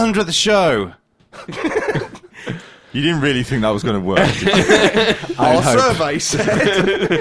100th show. You didn't really think that was going to work, did you? Our survey said...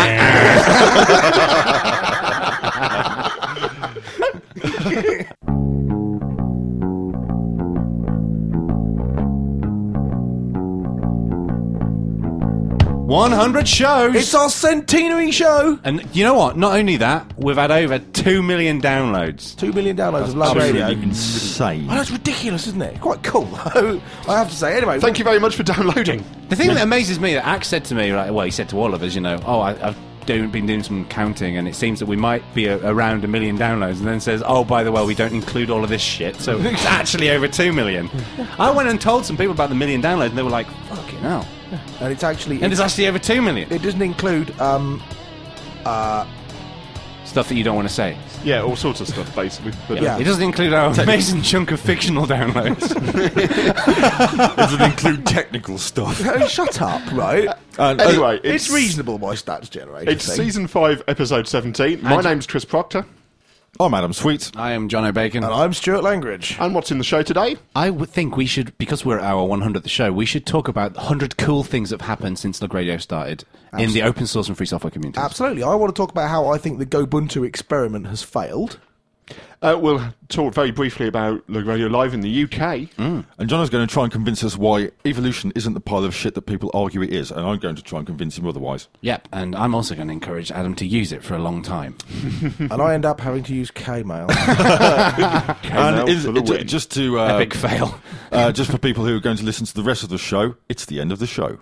100 shows! It's our centenary show! And you know what? Not only that, we've had over 2 million downloads. 2 million downloads of Love Radio. Absolutely insane. Oh, that's ridiculous, isn't it? Quite cool, though, I have to say. Anyway, Thank you very much for downloading. The thing that amazes me, that Axe said to me, like, well, he said to all of us, you know, I've been doing some counting, and it seems that we might be around 1 million downloads, and then says, oh, by the way, we don't include all of this shit, so it's actually over 2 million. I went and told some people about the 1 million downloads, and they were like, fucking hell. and it's actually... And it's actually over 2 million. It doesn't include... Stuff that you don't want to say. Yeah, all sorts of stuff, basically. But Yeah. It doesn't include our amazing chunk of fictional downloads. It doesn't include technical stuff. Hey, shut up, right? Anyway, It's reasonable by stats generation. It's season 5, episode 17. My name's Chris Proctor. I'm Adam Sweet. I am John O'Bacon. And I'm Stuart Langridge. And what's in the show today? I would think we should, because we're at our 100th show, we should talk about 100 cool things that have happened since Lug Radio started in the open source and free software community. Absolutely. I want to talk about how I think the Gobuntu experiment has failed. We'll talk very briefly about Lug Radio Live in the UK. And John is going to try and convince us why evolution isn't the pile of shit that people argue it is, and I'm going to try and convince him otherwise. Yep, and I'm also going to encourage Adam to use it for a long time. And I end up having to use Kmail. Just to Epic fail. just for people who are going to listen to the rest of the show, it's the end of the show.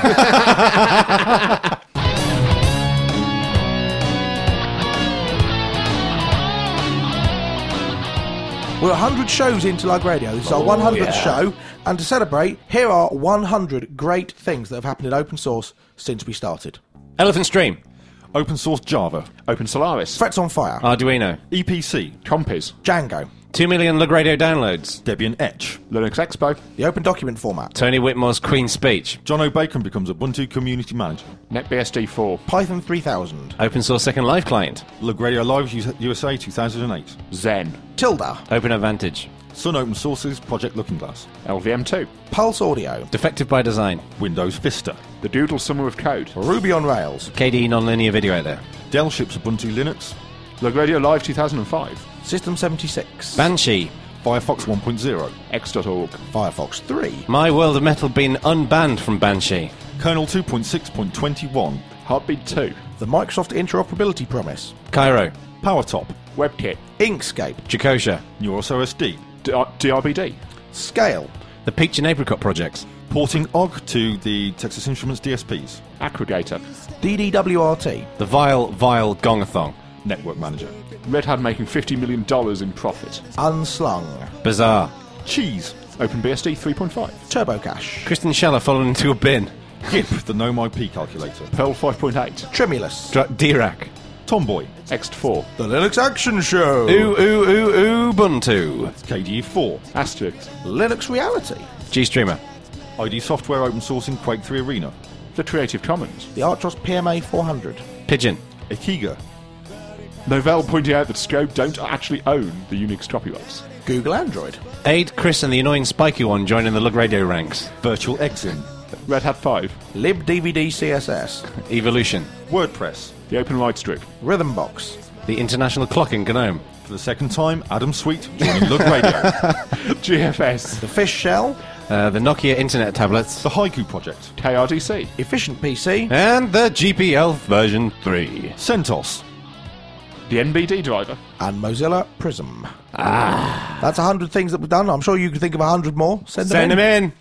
We're 100 shows into Lug Radio. This is our 100th show. And to celebrate, here are 100 great things that have happened in open source since we started. Elephant Stream. Open source Java, Open Solaris. Threats on Fire. Arduino. EPC, Compiz. Django. 2 million Lug Radio downloads. Debian Etch. Linux Expo. The Open Document Format. Tony Whitmore's Queen's Speech. John O'Bacon becomes Ubuntu Community Manager. NetBSD 4. Python 3000. Open source Second Life client. Lug Radio Live USA 2008. Zen. Tilda. Open Advantage. Sun Open Sources Project Looking Glass. LVM2. Pulse Audio. Defective by Design. Windows Vista. The Doodle Summer of Code. Ruby on Rails. KDE Nonlinear Video out there. Dell ships Ubuntu Linux. Lug Radio Live 2005. System 76. Banshee. Firefox 1.0. X.org. Firefox 3. My World of Metal being unbanned from Banshee. Kernel 2.6.21. Heartbeat 2. The Microsoft Interoperability Promise. Cairo. PowerTop. WebKit. Inkscape. Jacosha. NeurosOSD. DRBD. Scale. The Peach and Apricot projects. Porting OGG to the Texas Instruments DSPs. Aggregator. DDWRT. The Vile Gongathon. Network Manager. Red Hat making $50 million in profit. Unslung. Bizarre. Cheese. OpenBSD 3.5. TurboCache. Kristen Scheller fallen into a bin. GIMP, the GNOME IP calculator. Perl 5.8. Tremulous. Dirac. Tomboy. Ext4. The Linux Action Show. Ubuntu. KDE 4. Asterisk. Linux Reality. GStreamer. ID Software open sourcing Quake 3 Arena. The Creative Commons. The Artros PMA 400. Pigeon. Akiga. Novell pointing out that Scope don't actually own the Unix copyrights. Google Android. Aid, Chris, and the annoying spiky one joining the Lug Radio ranks. Virtual Exim. Red Hat 5. libDVD CSS. Evolution. WordPress. The Open Light Strip. Rhythmbox. The International Clock in GNOME. For the second time, Adam Sweet joining Lug Radio. GFS. The Fish Shell. The Nokia Internet tablets. The Haiku Project. KRDC. Efficient PC. And the GPL version 3. CentOS. The NBD driver. And Mozilla Prism. That's 100 things that we've done. I'm sure you can think of 100 more. Send them in.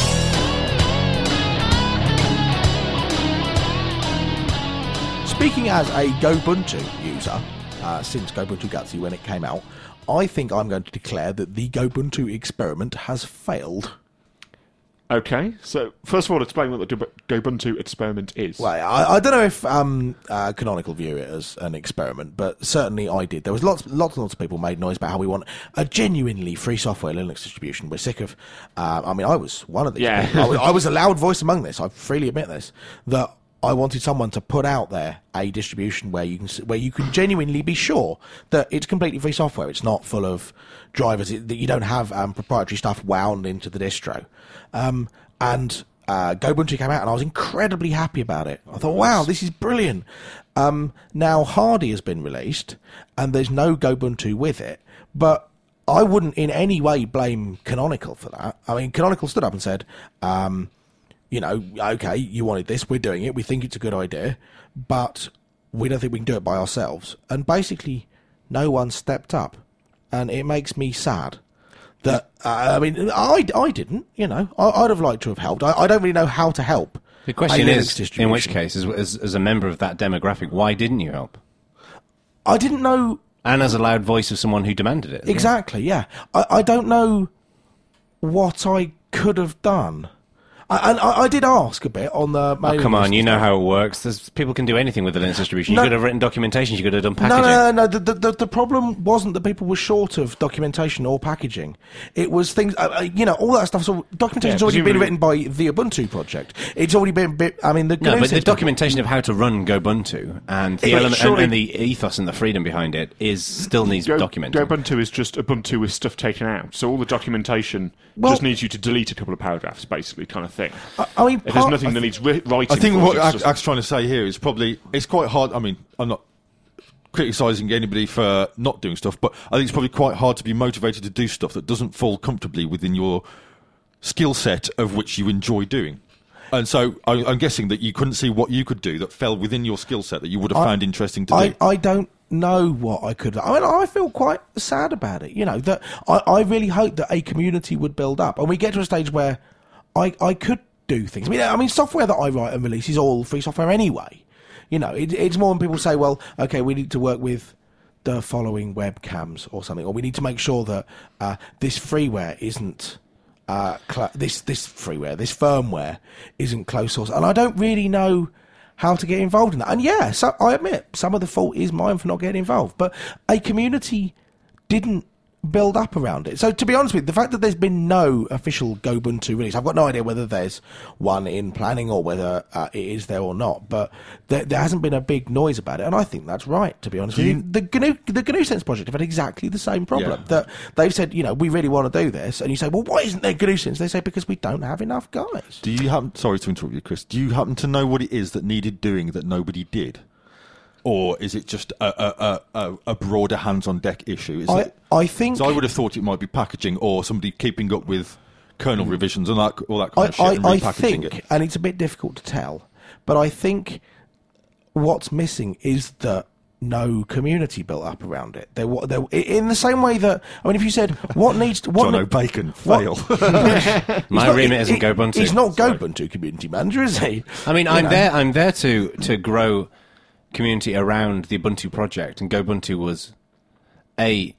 Speaking as a Gobuntu user, since Gobuntu Gutsy when it came out, I think I'm going to declare that the Gobuntu experiment has failed. Okay, so first of all, explain what the Gobuntu experiment is. Well, I don't know if Canonical view it as an experiment, but certainly I did. There was lots and lots of people made noise about how we want a genuinely free software Linux distribution. We're sick of... I was one of these. Yeah. I was a loud voice among this. I freely admit this. That I wanted someone to put out there a distribution where you can genuinely be sure that it's completely free software. It's not full of drivers. That you don't have proprietary stuff wound into the distro. And Gobuntu came out, and I was incredibly happy about it. I thought, wow, this is brilliant. Now Hardy has been released, and there's no Gobuntu with it, but I wouldn't in any way blame Canonical for that. I mean, Canonical stood up and said, okay, you wanted this, we're doing it, we think it's a good idea, but we don't think we can do it by ourselves. And basically, no one stepped up. And it makes me sad that, I didn't, I'd have liked to have helped. I don't really know how to help. The question is, in which case, as a member of that demographic, why didn't you help? I didn't know. And as a loud voice of someone who demanded it. Exactly, yeah. I don't know what I could have done. I did ask a bit on the mailing come on, list. you know how it works. People can do anything with the Linux distribution. You could have written documentation, you could have done packaging. No. The problem wasn't that people were short of documentation or packaging. It was things, all that stuff. So documentation's already been written by the Ubuntu project. It's already been, but the documentation of how to run Gobuntu and the element and the ethos and the freedom behind it still needs documenting. Gobuntu is just Ubuntu with stuff taken out. So all the documentation just needs you to delete a couple of paragraphs, basically, kind of thing. If there's nothing that needs writing. I think what Ack's trying to say here is it's quite hard. I mean, I'm not criticising anybody for not doing stuff, but I think it's probably quite hard to be motivated to do stuff that doesn't fall comfortably within your skill set of which you enjoy doing. And so I'm guessing that you couldn't see what you could do that fell within your skill set that you would have found interesting to do. I don't know what I could. I mean, I feel quite sad about it. That I really hope that a community would build up, and we get to a stage where I could do things. I mean, software that I write and release is all free software anyway. It's more when people say, well, okay, we need to work with the following webcams or something, or we need to make sure that this freeware isn't this firmware isn't closed source, and I don't really know how to get involved in that. And yeah, so I admit some of the fault is mine for not getting involved, but a community didn't build up around it. So to be honest with you, the fact that there's been no official Gobuntu release, I've got no idea whether there's one in planning or whether it is there or not, but there hasn't been a big noise about it, and I think that's right, to be honest with you. The GNU Sense project have had exactly the same problem, that they've said, we really want to do this, and you say, well, why isn't there GNU Sense? They say, because we don't have enough guys. Do you happen, sorry to interrupt you, Chris, do you happen to know what it is that needed doing that nobody did? Or is it just a broader hands-on-deck issue? I think... So I would have thought it might be packaging or somebody keeping up with kernel revisions and all that kind of shit and repackaging it. And it's a bit difficult to tell, but I think what's missing is that no community built up around it. In the same way that... I mean, if you said, what needs... John O'Bacon, fail. My remit isn't Gobuntu. He's not Gobuntu community manager, is he? I mean, I'm there to grow community around the Ubuntu project, and Gobuntu was a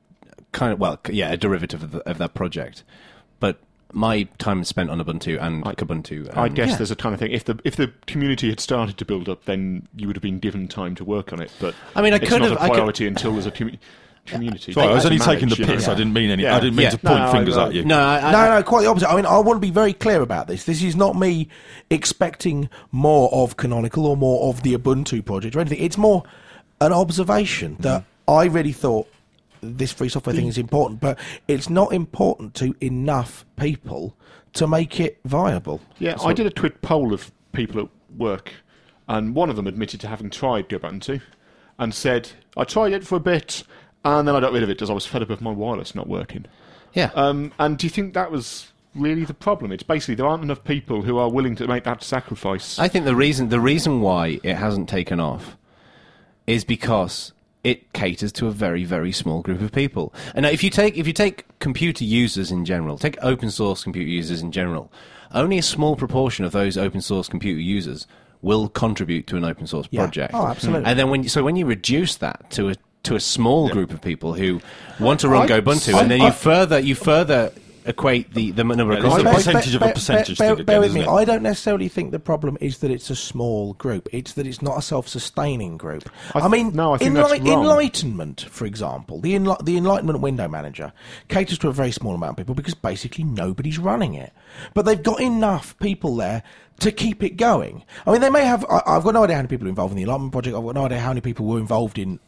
derivative of that project. But my time is spent on Ubuntu and Kubuntu. I guess there's a kind of thing. If the community had started to build up, then you would have been given time to work on it. But I mean, it's not a priority until there's a community. Sorry, I was only taking the piss. I didn't mean any. I didn't mean to point fingers at you. No, quite the opposite. I mean, I want to be very clear about this. This is not me expecting more of Canonical or more of the Ubuntu project or anything. It's more an observation that I really thought this free software thing is important, but it's not important to enough people to make it viable. Yeah, I did a Twitter poll of people at work, and one of them admitted to having tried Ubuntu and said, I tried it for a bit, and then I got rid of it because I was fed up of my wireless not working. Yeah. And do you think that was really the problem? It's basically there aren't enough people who are willing to make that sacrifice. I think the reason why it hasn't taken off is because it caters to a very, very small group of people. And now if you take computer users in general, take open source computer users in general, only a small proportion of those open source computer users will contribute to an open source project. Oh, absolutely. And then when you reduce that to a small group of people who want to run Gobuntu, and then you further equate the number of Yeah, there's a customers. percentage of a percentage thing bear again, with isn't me. it? I don't necessarily think the problem is that it's a small group. It's that it's not a self-sustaining group. I mean, no, I think that's wrong. Enlightenment, for example, the Enlightenment Window Manager caters to a very small amount of people because basically nobody's running it. But they've got enough people there to keep it going. I mean, they may have... I've got no idea how many people are involved in the Enlightenment Project. I've got no idea how many people were involved in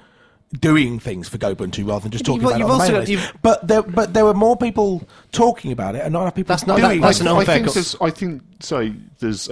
doing things for GoBuntu rather than just talking about it on the mail list. But there were more people talking about it and not enough people doing that's it. an unfair I think there's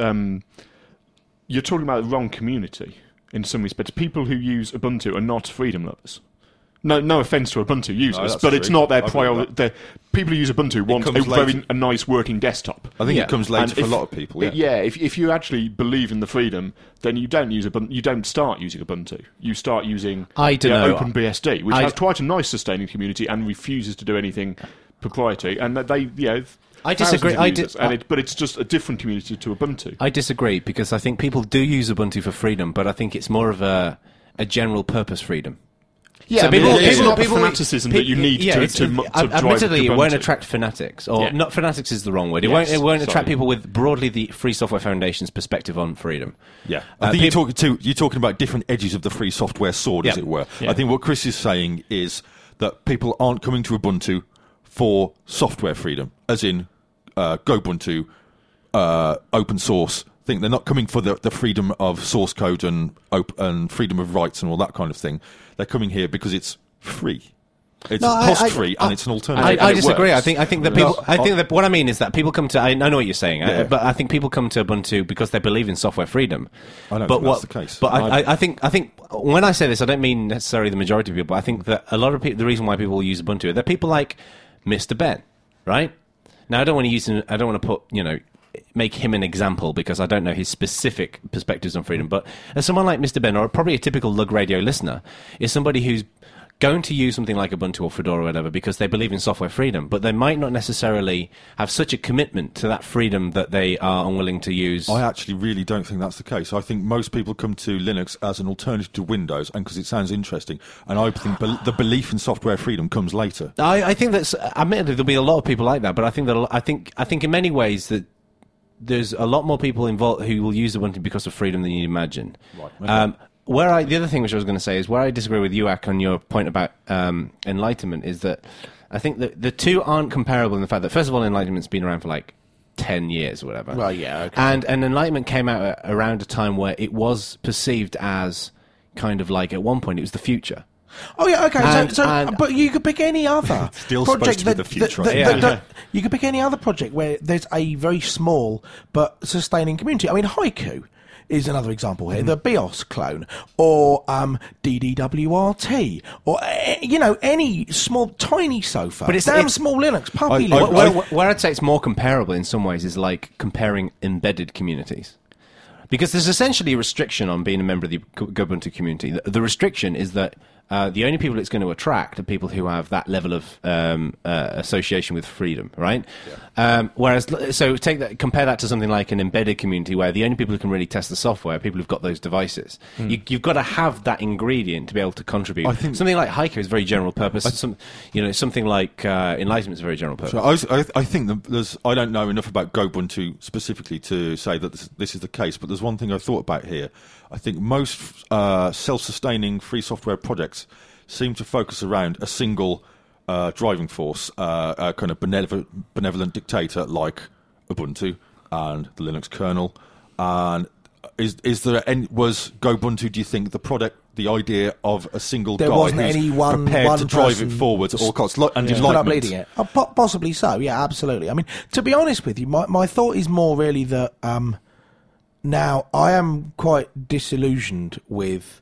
you're talking about the wrong community in some respects. People who use Ubuntu are not freedom lovers. No offence to Ubuntu users, that's but it's true. not their I agree with priority. People who use Ubuntu want comes a later. nice working desktop. I think Yeah. it comes later And for a lot of people. if you actually believe in the freedom, then you don't use Ubuntu. You don't start using Ubuntu. You start using I don't know. OpenBSD, which has quite a nice sustaining community and refuses to do anything proprietary. And that they, I disagree. thousands of users, but it's just a different community to Ubuntu. I disagree because I think people do use Ubuntu for freedom, but I think it's more of a general purpose freedom. Yeah, So I mean, people- it's people- not the people- fanaticism that you need to drive admittedly, it won't Ubuntu. attract fanatics, or Yeah. not fanatics is the wrong word. It Yes, won't attract sorry. people with broadly the Free Software Foundation's perspective on freedom. Yeah, I think people- you're talking about different edges of the free software sword, as Yeah. it were. Yeah. I think what Chris is saying is that people aren't coming to Ubuntu for software freedom, as in GoBuntu, open source. I think they're not coming for the freedom of source code and freedom of rights and all that kind of thing. They're coming here because it's free. It's cost-free and it's an alternative. I and it disagree. works. I think that people. I think that what I mean is that people come to. I know what you're saying, Yeah. but I think people come to Ubuntu because they believe in software freedom. I don't but think that's the case. But I think when I say this, I don't mean necessarily the majority of people. But I think that a lot of people. The reason why people use Ubuntu, they're people like Mr. Ben, right? Now I don't want to use. I don't want to put make him an example because I don't know his specific perspectives on freedom. But as someone like Mr. Ben, or probably a typical Lug Radio listener, is somebody who's going to use something like Ubuntu or Fedora or whatever because they believe in software freedom, but they might not necessarily have such a commitment to that freedom that they are unwilling to use. I actually really don't think that's the case. I think most people come to Linux as an alternative to Windows, and because it sounds interesting. And I think the belief in software freedom comes later. I think that's admittedly there'll be a lot of people like that, but I think in many ways that there's a lot more people involved who will use Ubuntu because of freedom than you imagine. Right. Okay. The other thing which I was going to say is where I disagree with you, Ak, on your point about enlightenment is that I think that the two aren't comparable in the fact that first of all, enlightenment's been around for like 10 years or whatever. Well, yeah, okay. And enlightenment came out around a time where it was perceived as kind of like at one point it was the future. Oh yeah, okay. And- But you could pick any other Still supposed to be the future, I think. Yeah. you could pick any other project where there's a very small but sustaining community. I mean, Haiku is another example here. The BIOS clone, or DDWRT, or any small, tiny sofa. But it's small Linux puppy I- Linux. Where I'd say it's more comparable in some ways is like comparing embedded communities. Because there's essentially a restriction on being a member of the Ubuntu community. The restriction is that the only people it's going to attract are people who have that level of association with freedom, right? Yeah. Compare that to something like an embedded community where the only people who can really test the software are people who've got those devices. You've got to have that ingredient to be able to contribute. I think something like Haiku is very general purpose. Something like Enlightenment is very general purpose. So I think that there's. I don't know enough about GoBuntu specifically to say that this is the case, but there's one thing I thought about here. I think most self-sustaining free software projects seem to focus around a single driving force, a kind of benevolent dictator like Ubuntu and the Linux kernel. And was GoBuntu, do you think, the idea of a single There guy wasn't who's any one prepared to drive person it forwards at all costs, and Put up Enlightenment? leading it. Possibly so, yeah, absolutely. I mean, to be honest with you, my thought is more really that now I am quite disillusioned with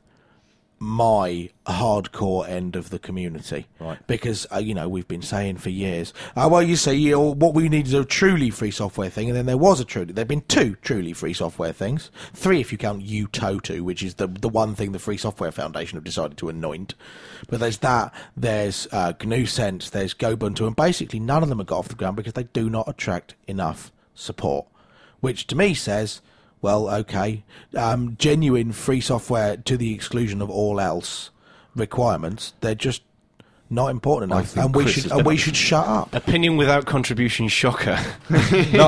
my hardcore end of the community, Right? Because we've been saying for years, you say what we need is a truly free software thing, and then there've been two truly free software things, three if you count Utotu, which is the one thing the Free Software Foundation have decided to anoint. But there's that, there's GNU-Sense, there's GoBuntu, and basically none of them have got off the ground because they do not attract enough support, which to me says, well, okay, genuine free software to the exclusion of all else requirements, they're just not important I enough, think and we Chris should is and we definitely- should shut up. Opinion without contribution, shocker. No,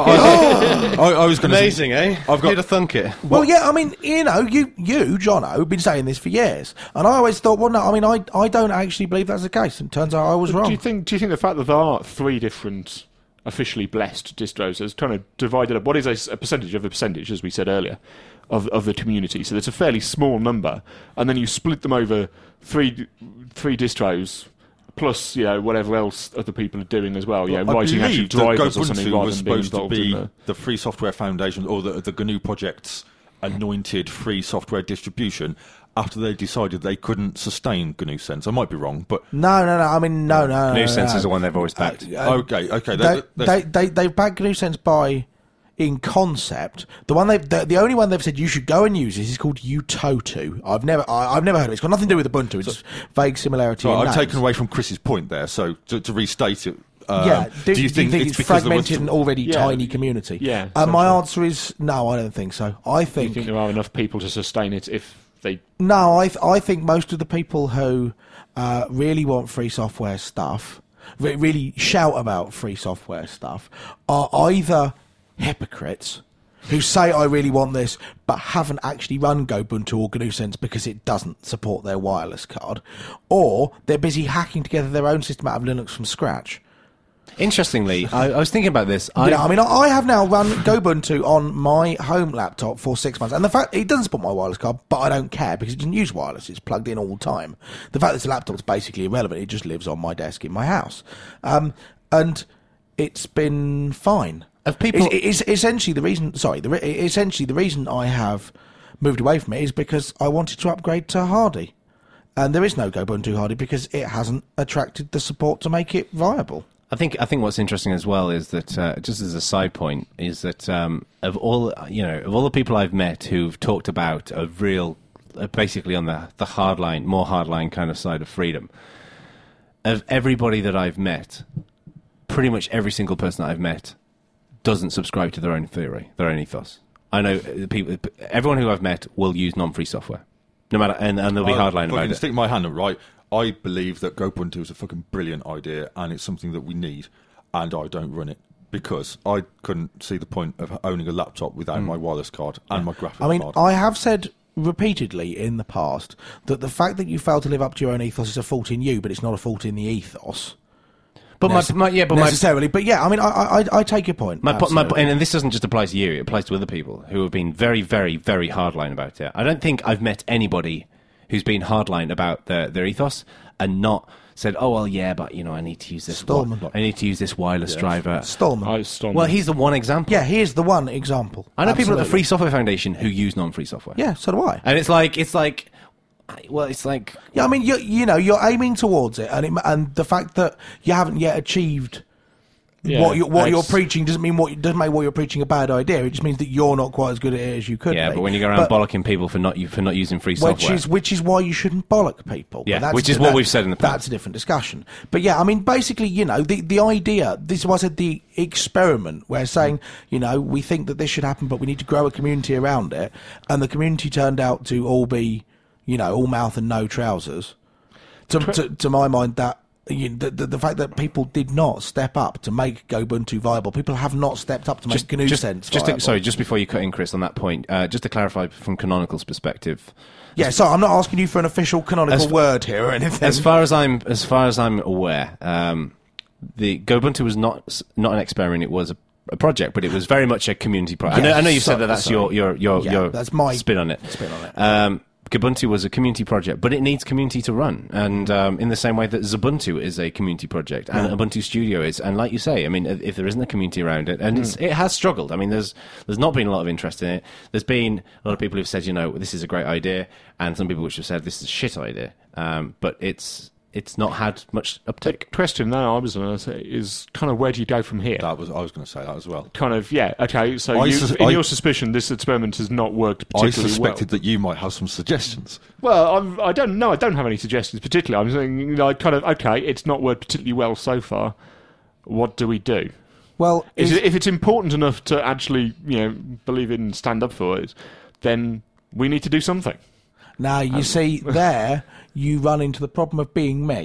I was going to Amazing, eh? I've got- Who'd have thunk it? Well, yeah, I mean, you know, you, Jono, have been saying this for years, and I always thought, well, no, I mean, I don't actually believe that's the case, and it turns out I was wrong. Do you think the fact that there are 3 different officially blessed distros has kind of divided up what is a percentage of a percentage, as we said earlier, of the community? So there's a fairly small number, and then you split them over three distros. Plus, whatever else other people are doing as well. I Writing actual believe that drivers or something GoBuntu rather was than being supposed to involved be in the Free Software Foundation or the GNU Project's anointed free software distribution after they decided they couldn't sustain GNU Sense. I might be wrong, but... No. I mean, no. GNU Sense is the one they've always backed. Okay. They've backed GNU Sense by in concept. The only one they've said you should go and use is called Utotu. I've never heard of it. It's got nothing to do with Ubuntu. It's vague similarity. in I've names. taken away from Chris's point there, so to restate it... Do you think it's because there was fragmented and already tiny community? Yeah, my answer is no. I don't think so. I Do you think think there are enough people to sustain it if they... no. I think most of the people who really want free software stuff, really shout about free software stuff, are either hypocrites who say I really want this but haven't actually run GoBuntu or GNU Sense because it doesn't support their wireless card, or they're busy hacking together their own system out of Linux from scratch. Interestingly, I was thinking about this. I have now run GoBuntu on my home laptop for 6 months, and the fact it doesn't support my wireless card, but I don't care because it doesn't use wireless; it's plugged in all the time. The fact that the laptop's basically irrelevant; it just lives on my desk in my house, and it's been fine. Of people- it's essentially the reason. Essentially the reason I have moved away from it is because I wanted to upgrade to Hardy, and there is no GoBuntu Hardy because it hasn't attracted the support to make it viable. I think what's interesting as well is that just as a side point is that of all the people I've met who've talked about a real basically on the more hardline kind of side of freedom, of everybody that I've met, pretty much every single person that I've met doesn't subscribe to their own theory, their own ethos. I know everyone who I've met will use non-free software, no matter, and they'll be hardline about it. Stick my hand up, right? I believe that GoBuntu is a fucking brilliant idea, and it's something that we need, and I don't run it because I couldn't see the point of owning a laptop without my wireless card and my graphics I mean, card. I have said repeatedly in the past that the fact that you fail to live up to your own ethos is a fault in you, but it's not a fault in the ethos. But necessarily. But yeah, I mean, I take your point. And this doesn't just apply to you; it applies to other people who have been very, very, very hardline about it. I don't think I've met anybody who's been hardline about their ethos and not said, "Oh well, yeah, but I need to use this. I need to use this wireless driver." Stallman. Well, he's the one example. Yeah, here's the one example. I know people at the Absolutely. Free Software Foundation who use non-free software. Yeah, so do I. And it's like. Yeah, I mean, you're aiming towards it, and the fact that you haven't yet achieved what you're preaching doesn't make what you're preaching a bad idea. It just means that you're not quite as good at it as you could. Yeah, be. but when you go around bollocking people for not using free software, which is why you shouldn't bollock people. Yeah, But that's which is what we've said in the past. That's a different discussion. But yeah, I mean, basically, the idea. This is why I said the experiment. We're saying, we think that this should happen, but we need to grow a community around it, and the community turned out to all be, all mouth and no trousers. To my mind, that. The fact that people did not step up to make GoBuntu viable, people have not stepped up to make GNU Sense viable. Just before you cut in, Chris, on that point, just to clarify from Canonical's perspective. Yeah, so I'm not asking you for an official canonical word here or anything. As far as I'm aware, the GoBuntu was not an experiment; it was a project, but it was very much a community project. Yes, I know you said that's your that's my spin on it. Ubuntu was a community project, but it needs community to run, and in the same way that Xubuntu is a community project, and Ubuntu Studio is, and like you say, I mean, if there isn't a community around it, and it has struggled. I mean, there's not been a lot of interest in it. There's been a lot of people who've said, this is a great idea, and some people which have said this is a shit idea, but it's not had much uptake. The question now I was going to say is kind of where do you go from here? I was going to say that as well. Kind of, yeah, okay, so your suspicion, this experiment has not worked I particularly suspected that you might have some suggestions. Well, I don't know. I don't have any suggestions particularly. I'm saying, okay, it's not worked particularly well so far. What do we do? Well, if it's important enough to actually, believe in and stand up for it, then we need to do something. Now, you see, there you run into the problem of being me,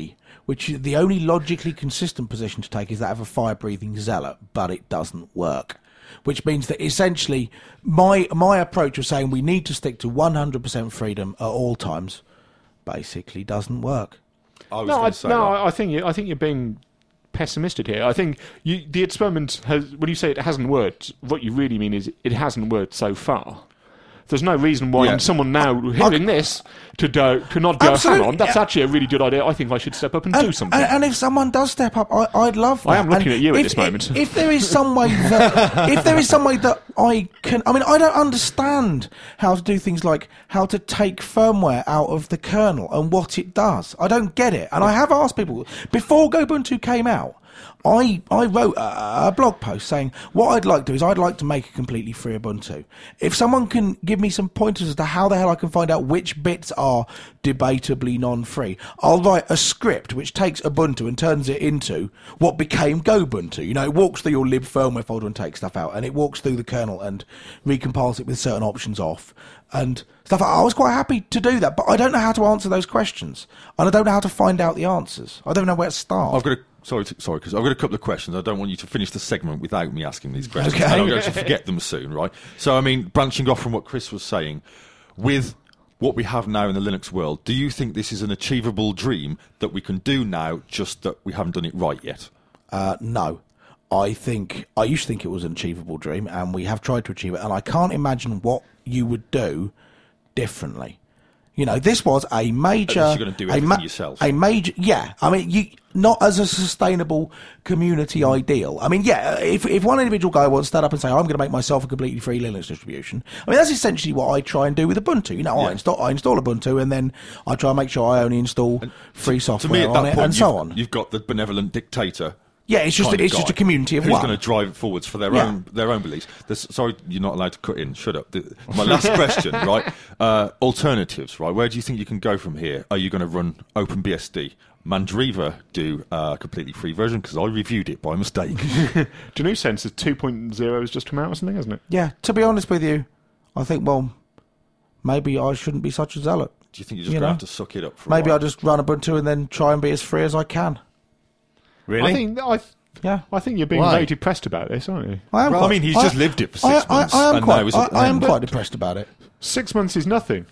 which is the only logically consistent position to take is that of a fire-breathing zealot, but it doesn't work. Which means that essentially my approach of saying we need to stick to 100% freedom at all times basically doesn't work. I think you're being pessimistic here. I think the experiment has. When you say it hasn't worked, what you really mean is it hasn't worked so far. There's no reason why someone now hearing this to not go, hang on, that's actually a really good idea. I think I should step up and do something. And if someone does step up, I'd love that. I am looking at you at this moment. If there is some way that I can, I mean, I don't understand how to do things like how to take firmware out of the kernel and what it does. I don't get it. And I have asked people before Gobuntu came out. I wrote a blog post saying what I'd like to do is I'd like to make a completely free Ubuntu. If someone can give me some pointers as to how the hell I can find out which bits are debatably non-free, I'll write a script which takes Ubuntu and turns it into what became Gobuntu. You know, it walks through your lib firmware folder and takes stuff out, and it walks through the kernel and recompiles it with certain options off and stuff. I was quite happy to do that, but I don't know how to answer those questions, and I don't know how to find out the answers. I don't know where to start. Sorry, because I've got a couple of questions. I don't want you to finish the segment without me asking these questions. Okay. And I'm going to forget them soon, right? So, I mean, branching off from what Chris was saying, with what we have now in the Linux world, do you think this is an achievable dream that we can do now, just that we haven't done it right yet? No. I used to think it was an achievable dream, and we have tried to achieve it, and I can't imagine what you would do differently. You know, this was a major... You're going to do everything yourself. A major... Yeah. I mean, not as a sustainable community ideal. I mean, yeah, if one individual guy wants to stand up and say, I'm going to make myself a completely free Linux distribution, I mean, that's essentially what I try and do with Ubuntu. You know, I install Ubuntu, and then I try and make sure I only install free software on it, and so on. You've got the benevolent dictator. Yeah, it's just a community of who's one. going to drive it forwards for their own beliefs. Sorry, you're not allowed to cut in. Shut up. My last question, right? Alternatives, right? Where do you think you can go from here? Are you going to run OpenBSD? Mandriva do a completely free version because I reviewed it by mistake. GNU Sense 2.0 has just come out or something, hasn't it? Yeah. To be honest with you, I think maybe I shouldn't be such a zealot. Do you think you're just going to have to suck it up? For maybe a while? I'll just run Ubuntu and then try and be as free as I can. Really? I think you're being very depressed about this, aren't you? I mean, he's just lived it for 6 months. I am quite depressed about it. 6 months is nothing.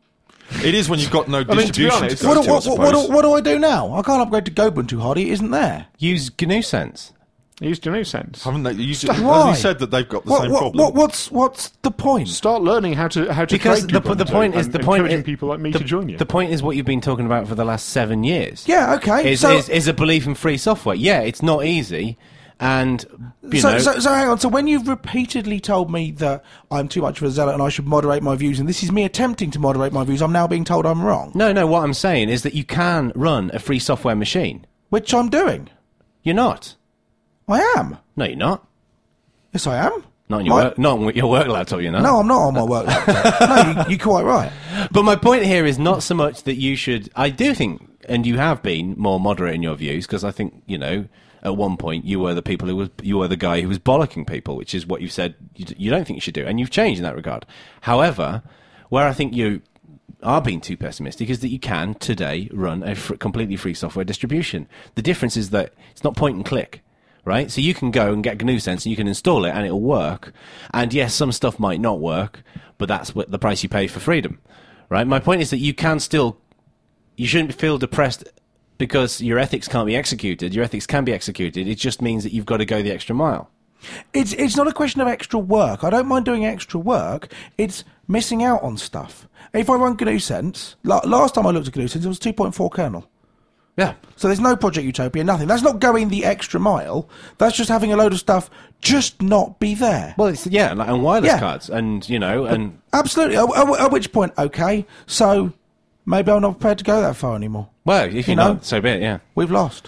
It is when you've got no distribution. To be honest, what do I do now? I can't upgrade to Gobuntu, Hardy. It isn't there. Use GNU Sense. Use GNU Sense. Haven't they? Why? He said that they've got the same problem. What's the point? Start learning how to because create the point is encouraging people like me to join you. The point is what you've been talking about for the last 7 years. Yeah, okay. Is a belief in free software. Yeah, it's not easy, and so hang on. So when you've repeatedly told me that I'm too much of a zealot and I should moderate my views, and this is me attempting to moderate my views, I'm now being told I'm wrong. No. What I'm saying is that you can run a free software machine, which I'm doing. You're not. I am. No, you're not. Yes, I am. Not on your work laptop, you're not. No, I'm not on my work laptop. No, you're quite right. But my point here is not so much that you should... I do think, and you have been more moderate in your views, because I think, you know, at one point you were the guy who was bollocking people, which is what you've said you don't think you should do, and you've changed in that regard. However, where I think you are being too pessimistic is that you can today run a completely free software distribution. The difference is that it's not point and click. Right, so you can go and get GNU Sense and you can install it and it'll work. And yes, some stuff might not work, but that's what the price you pay for freedom. Right. My point is that you shouldn't feel depressed because your ethics can't be executed. Your ethics can be executed. It just means that you've got to go the extra mile. It's not a question of extra work. I don't mind doing extra work. It's missing out on stuff. If I run GNU Sense, last time I looked at GNU Sense, it was 2.4 kernel. Yeah. So there's no Project Utopia, nothing. That's not going the extra mile. That's just having a load of stuff just not be there. Well, it's and wireless cards, and absolutely. At which point, okay, so maybe I'm not prepared to go that far anymore. Well, if you're not, so be it. Yeah, we've lost.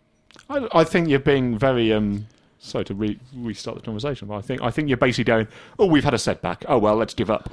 I think you're being very sorry to restart the conversation, but I think you're basically going, oh, we've had a setback. Oh well, let's give up.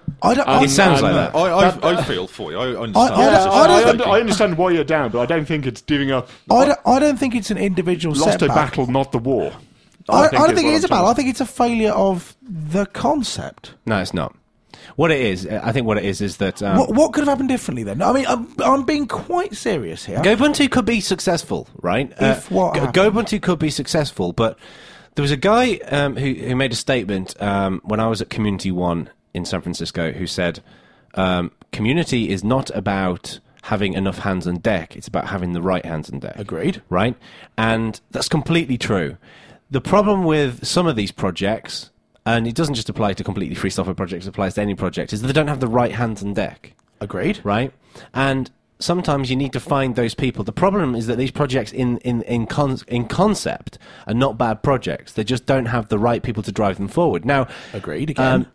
It sounds like that. I feel for you. I understand. I understand why you're down, but I don't think it's giving up. I don't think it's an individual lost setback. a battle, not the war. I don't think it is a battle. I think it's a failure of the concept. No, it's not. What it is, I think what it is that... What could have happened differently then? I mean, I'm being quite serious here. Gobuntu could be successful, right? If what happened? Gobuntu could be successful, but there was a guy who made a statement when I was at Community One in San Francisco who said, community is not about having enough hands on deck, it's about having the right hands on deck. Agreed. Right? And that's completely true. The problem with some of these projects, and it doesn't just apply to completely free software projects, it applies to any project, is that they don't have the right hands on deck. Agreed. Right? And sometimes you need to find those people. The problem is that these projects in concept are not bad projects. They just don't have the right people to drive them forward. Now, agreed again.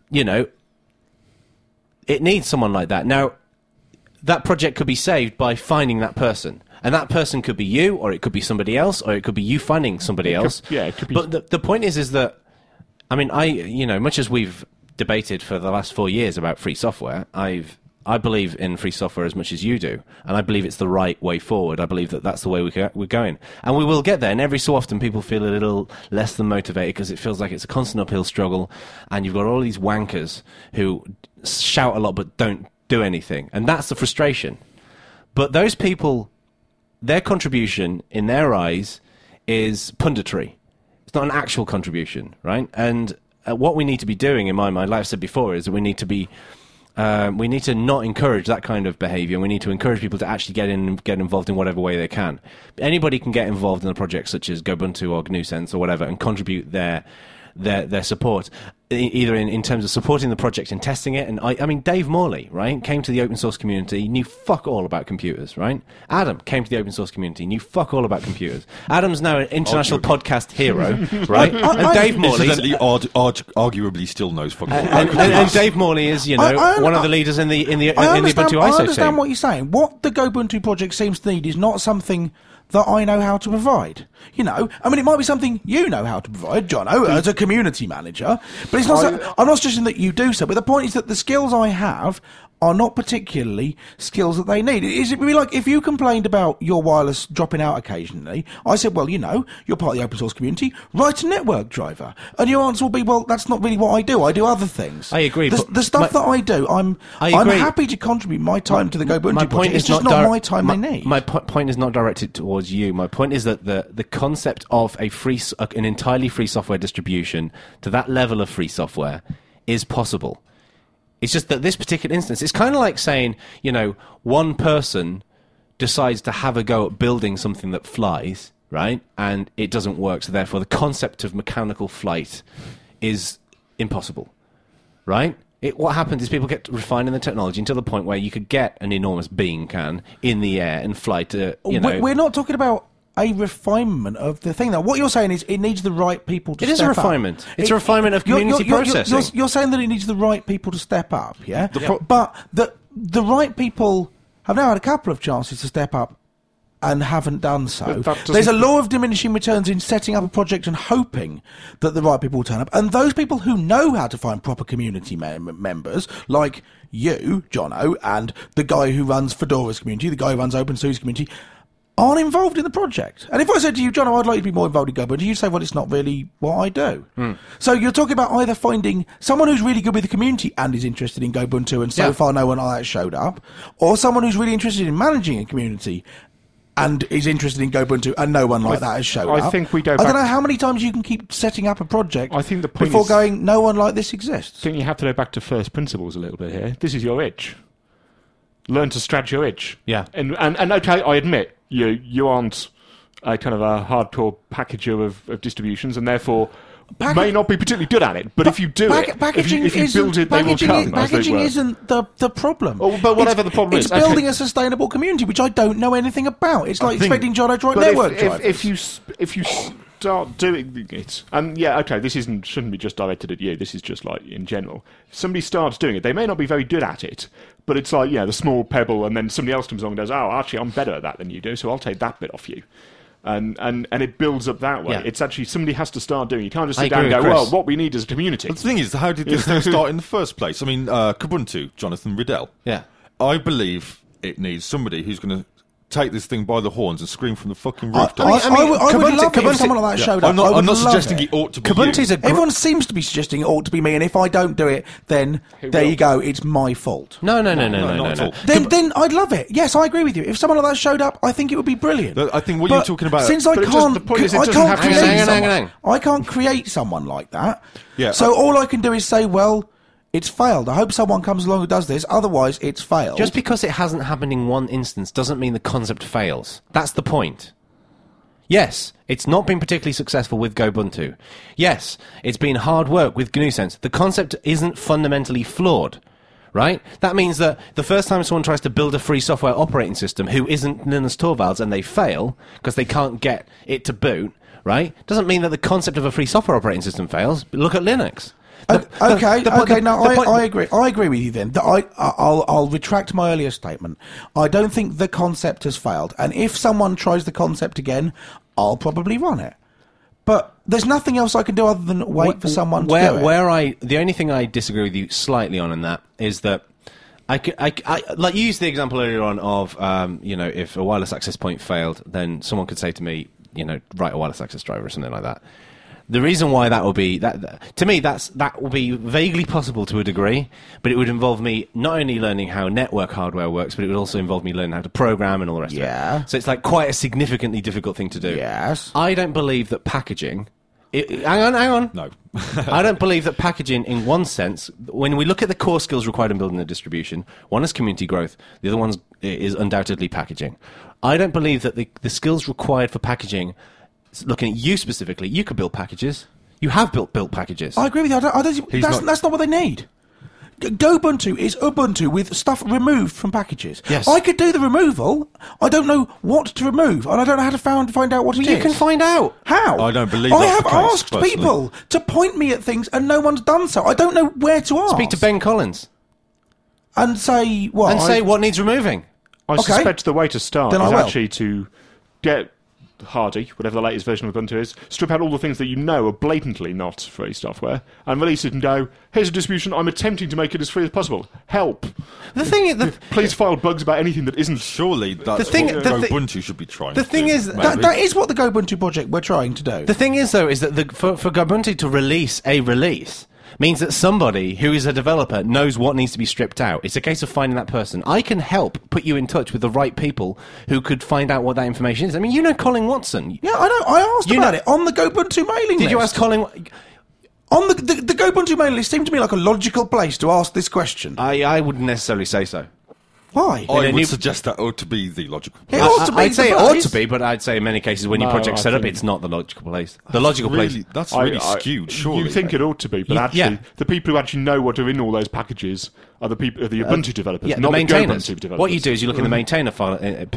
It needs someone like that. Now, that project could be saved by finding that person. And that person could be you, or it could be somebody else, or it could be you finding somebody else. It could be. But the point is that, I mean, much as we've debated for the last 4 years about free software, I believe in free software as much as you do, and I believe it's the right way forward. I believe that that's the way we're going, and we will get there. And every so often, people feel a little less than motivated because it feels like it's a constant uphill struggle, and you've got all these wankers who shout a lot but don't do anything, and that's the frustration. But those people, their contribution in their eyes is punditry. It's not an actual contribution, right? And what we need to be doing, in my mind, like I said before, is that we need to not encourage that kind of behaviour. We need to encourage people to actually get involved in whatever way they can. Anybody can get involved in a project such as Gobuntu or GNU-Sense or whatever and contribute their support, either in terms of supporting the project and testing it. And I mean, Dave Morley, right, came to the open source community, knew fuck all about computers, right? Adam came to the open source community, knew fuck all about computers. Adam's now an international podcast hero, right? And Dave Morley, arguably, still knows fucking all about and Dave Morley is, one of the leaders in the Ubuntu ISO team. I understand what you're saying. What the Gobuntu project seems to need is not something that I know how to provide. I mean, it might be something you know how to provide, Jono, as a community manager, but it's not. I'm not suggesting that you do so, but the point is that the skills I have are not particularly skills that they need. Is it really like if you complained about your wireless dropping out occasionally, I said, well, you're part of the open source community, write a network driver. And your answer will be, well, that's not really what I do. I do other things. I agree. The stuff that I do, I'm happy to contribute my time to the Gobuntu project. It's just not my time they need. My point is not directed towards you. My point is that the concept of an entirely free software distribution to that level of free software is possible. It's just that this particular instance, it's kind of like saying, one person decides to have a go at building something that flies, right? And it doesn't work, so therefore the concept of mechanical flight is impossible, right? What happens is people get refining the technology until the point where you could get an enormous bean can in the air and fly to, We're not talking about a refinement of the thing. Now, what you're saying is it needs the right people to step up. It is a refinement. It's a refinement of community processing. You're saying that it needs the right people to step up, yeah? But the right people have now had a couple of chances to step up and haven't done so. There's a law of diminishing returns in setting up a project and hoping that the right people will turn up. And those people who know how to find proper community members, like you, Jono, and the guy who runs Fedora's community, the guy who runs OpenSUSE community, aren't involved in the project. And if I said to you, John, I'd like you to be more involved in Gobuntu, you'd say, well, it's not really what I do. So you're talking about either finding someone who's really good with the community and is interested in Gobuntu, and so far no one like that showed up, or someone who's really interested in managing a community and is interested in Gobuntu, and no one like that has showed up. I think we go I back... don't know how many times you can keep setting up a project I think the point before is, going, no one like this exists. I think you have to go back to first principles a little bit here. This is your itch. Learn to scratch your itch. Yeah. And okay, I admit, you aren't a kind of a hardcore packager of distributions, and therefore may not be particularly good at it. But if you do it, if you build it, they will come. Packaging isn't the problem. Oh, but whatever the problem is, it's building a sustainable community, which I don't know anything about. It's like expecting Jono to write network drivers. If you start doing it, and this shouldn't be just directed at you. This is just like in general. If somebody starts doing it, they may not be very good at it. But it's like, the small pebble, and then somebody else comes along and goes, oh, actually, I'm better at that than you do, so I'll take that bit off you. And it builds up that way. Yeah. It's actually, somebody has to start doing it. You can't just sit down and go, well, what we need is a community. But the thing is, how did this thing start in the first place? I mean, Kubuntu, Jonathan Riddell. Yeah. I believe it needs somebody who's going to take this thing by the horns and scream from the fucking I rooftops. would love it if someone like that showed up. I'm not, I would I'm not love suggesting it. it ought to be Kubuntu's you. a Everyone seems to be suggesting it ought to be me, and if I don't do it, then there you go. It's my fault. No. not at all. Then I'd love it. Yes, I agree with you. If someone like that showed up, I think it would be brilliant. I think what But you're talking about. Since I But it doesn't- can't, the point is it I doesn't can't have to create be- Hang on, someone. hang on. I can't create someone like that. Yeah, So all I can do is say, well, it's failed. I hope someone comes along who does this. Otherwise, it's failed. Just because it hasn't happened in one instance doesn't mean the concept fails. That's the point. Yes, it's not been particularly successful with Gobuntu. Yes, it's been hard work with GNU-Sense. The concept isn't fundamentally flawed, right? That means that the first time someone tries to build a free software operating system who isn't Linus Torvalds and they fail because they can't get it to boot, right? Doesn't mean that the concept of a free software operating system fails. Look at Linux. Okay. No, the point- I agree. I agree with you. Then I'll retract my earlier statement. I don't think the concept has failed, and if someone tries the concept again, I'll probably run it. But there's nothing else I can do other than wait for someone to do it. The only thing I disagree with you slightly on in that is that I like you used the example earlier on of if a wireless access point failed, then someone could say to me, write a wireless access driver or something like that. The reason why that will be to me that will be vaguely possible to a degree, but it would involve me not only learning how network hardware works, but it would also involve me learning how to program and all the rest of it. So it's like quite a significantly difficult thing to do. Yes. I don't believe that packaging. Hang on. No. I don't believe that packaging, in one sense, when we look at the core skills required in building a distribution, one is community growth, the other one is undoubtedly packaging. I don't believe that the skills required for packaging, looking at you specifically, you could build packages. You have built packages. I agree with you. That's not what they need. Gobuntu is Ubuntu with stuff removed from packages. Yes. I could do the removal. I don't know what to remove, and I don't know how to find out what it is. You can find out. How? I don't believe I that's have the case, asked personally. people to point me at things, and no one's done so. I don't know where to ask. Speak to Ben Collins and say what? and say what needs removing. I Okay. suspect the way to start Then I is will. actually to get Hardy, whatever the latest version of Ubuntu is, strip out all the things that you know are blatantly not free software, and release it and go, here's a distribution, I'm attempting to make it as free as possible. Help. The thing is, Please file bugs about anything that isn't... Surely that's The thing- what the thi- Ubuntu should be trying the to thing do, is, maybe. that is what the Gobuntu project we're trying to do. the thing is, though, is that for Ubuntu to release a release means that somebody who is a developer knows what needs to be stripped out. It's a case of finding that person. I can help put you in touch with the right people who could find out what that information is. I mean, you know Colin Watson. Yeah, I know. I asked You about know- it on the Gobuntu mailing list. Did you ask Colin? On the Gobuntu mailing list seemed to me like a logical place to ask this question. I wouldn't necessarily say so. Why? I in a would new- suggest that ought to be the logical It place. ought to be I'd say it the ought place. to be, but I'd say in many cases when your No, project's I set up, think- it's not the logical place. The logical place. Really, that's really skewed, surely. You think it ought to be, but actually, Yeah. the people who actually know what are in all those packages are the people, the Ubuntu developers, Yeah, the not maintainers. Ubuntu developers. What you do is you look in the maintainer file,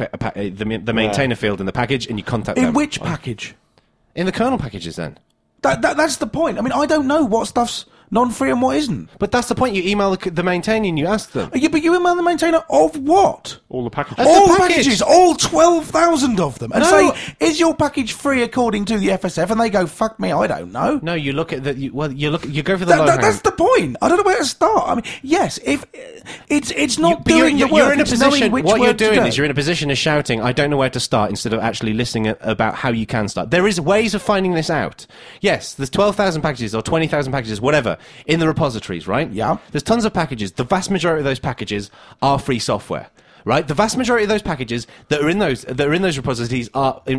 the maintainer field in the package, and you contact In them. which package? In the kernel packages, then. That's the point. I mean, I don't know what stuff's non-free and what isn't. But that's the point. You email the maintainer and you ask them. Yeah, but you email the maintainer of what? all the packages. That's All the the package. packages, all 12,000 of them, and No. say, "Is your package free according to the FSF?" And they go, "Fuck me, I don't know." No, you look at the. You go for the low That's the point. I don't know where to start. I mean, yes, if it's not doing the work, you're in a it's knowing position. which What you're word to doing do. is you're in a position of shouting, "I don't know where to start," instead of actually listening about how you can start. There is ways of finding this out. Yes, there's 12,000 packages or 20,000 packages, whatever, in the repositories, right? Yeah. There's tons of packages. The vast majority of those packages are free software. Right, the vast majority of those packages that are in those repositories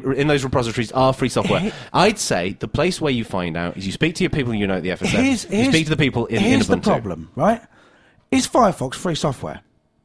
are free software. I'd say the place where you find out is you speak to your people you know at the FSF. You speak to the people in Here's Ubuntu. the problem, right? Is Firefox free software?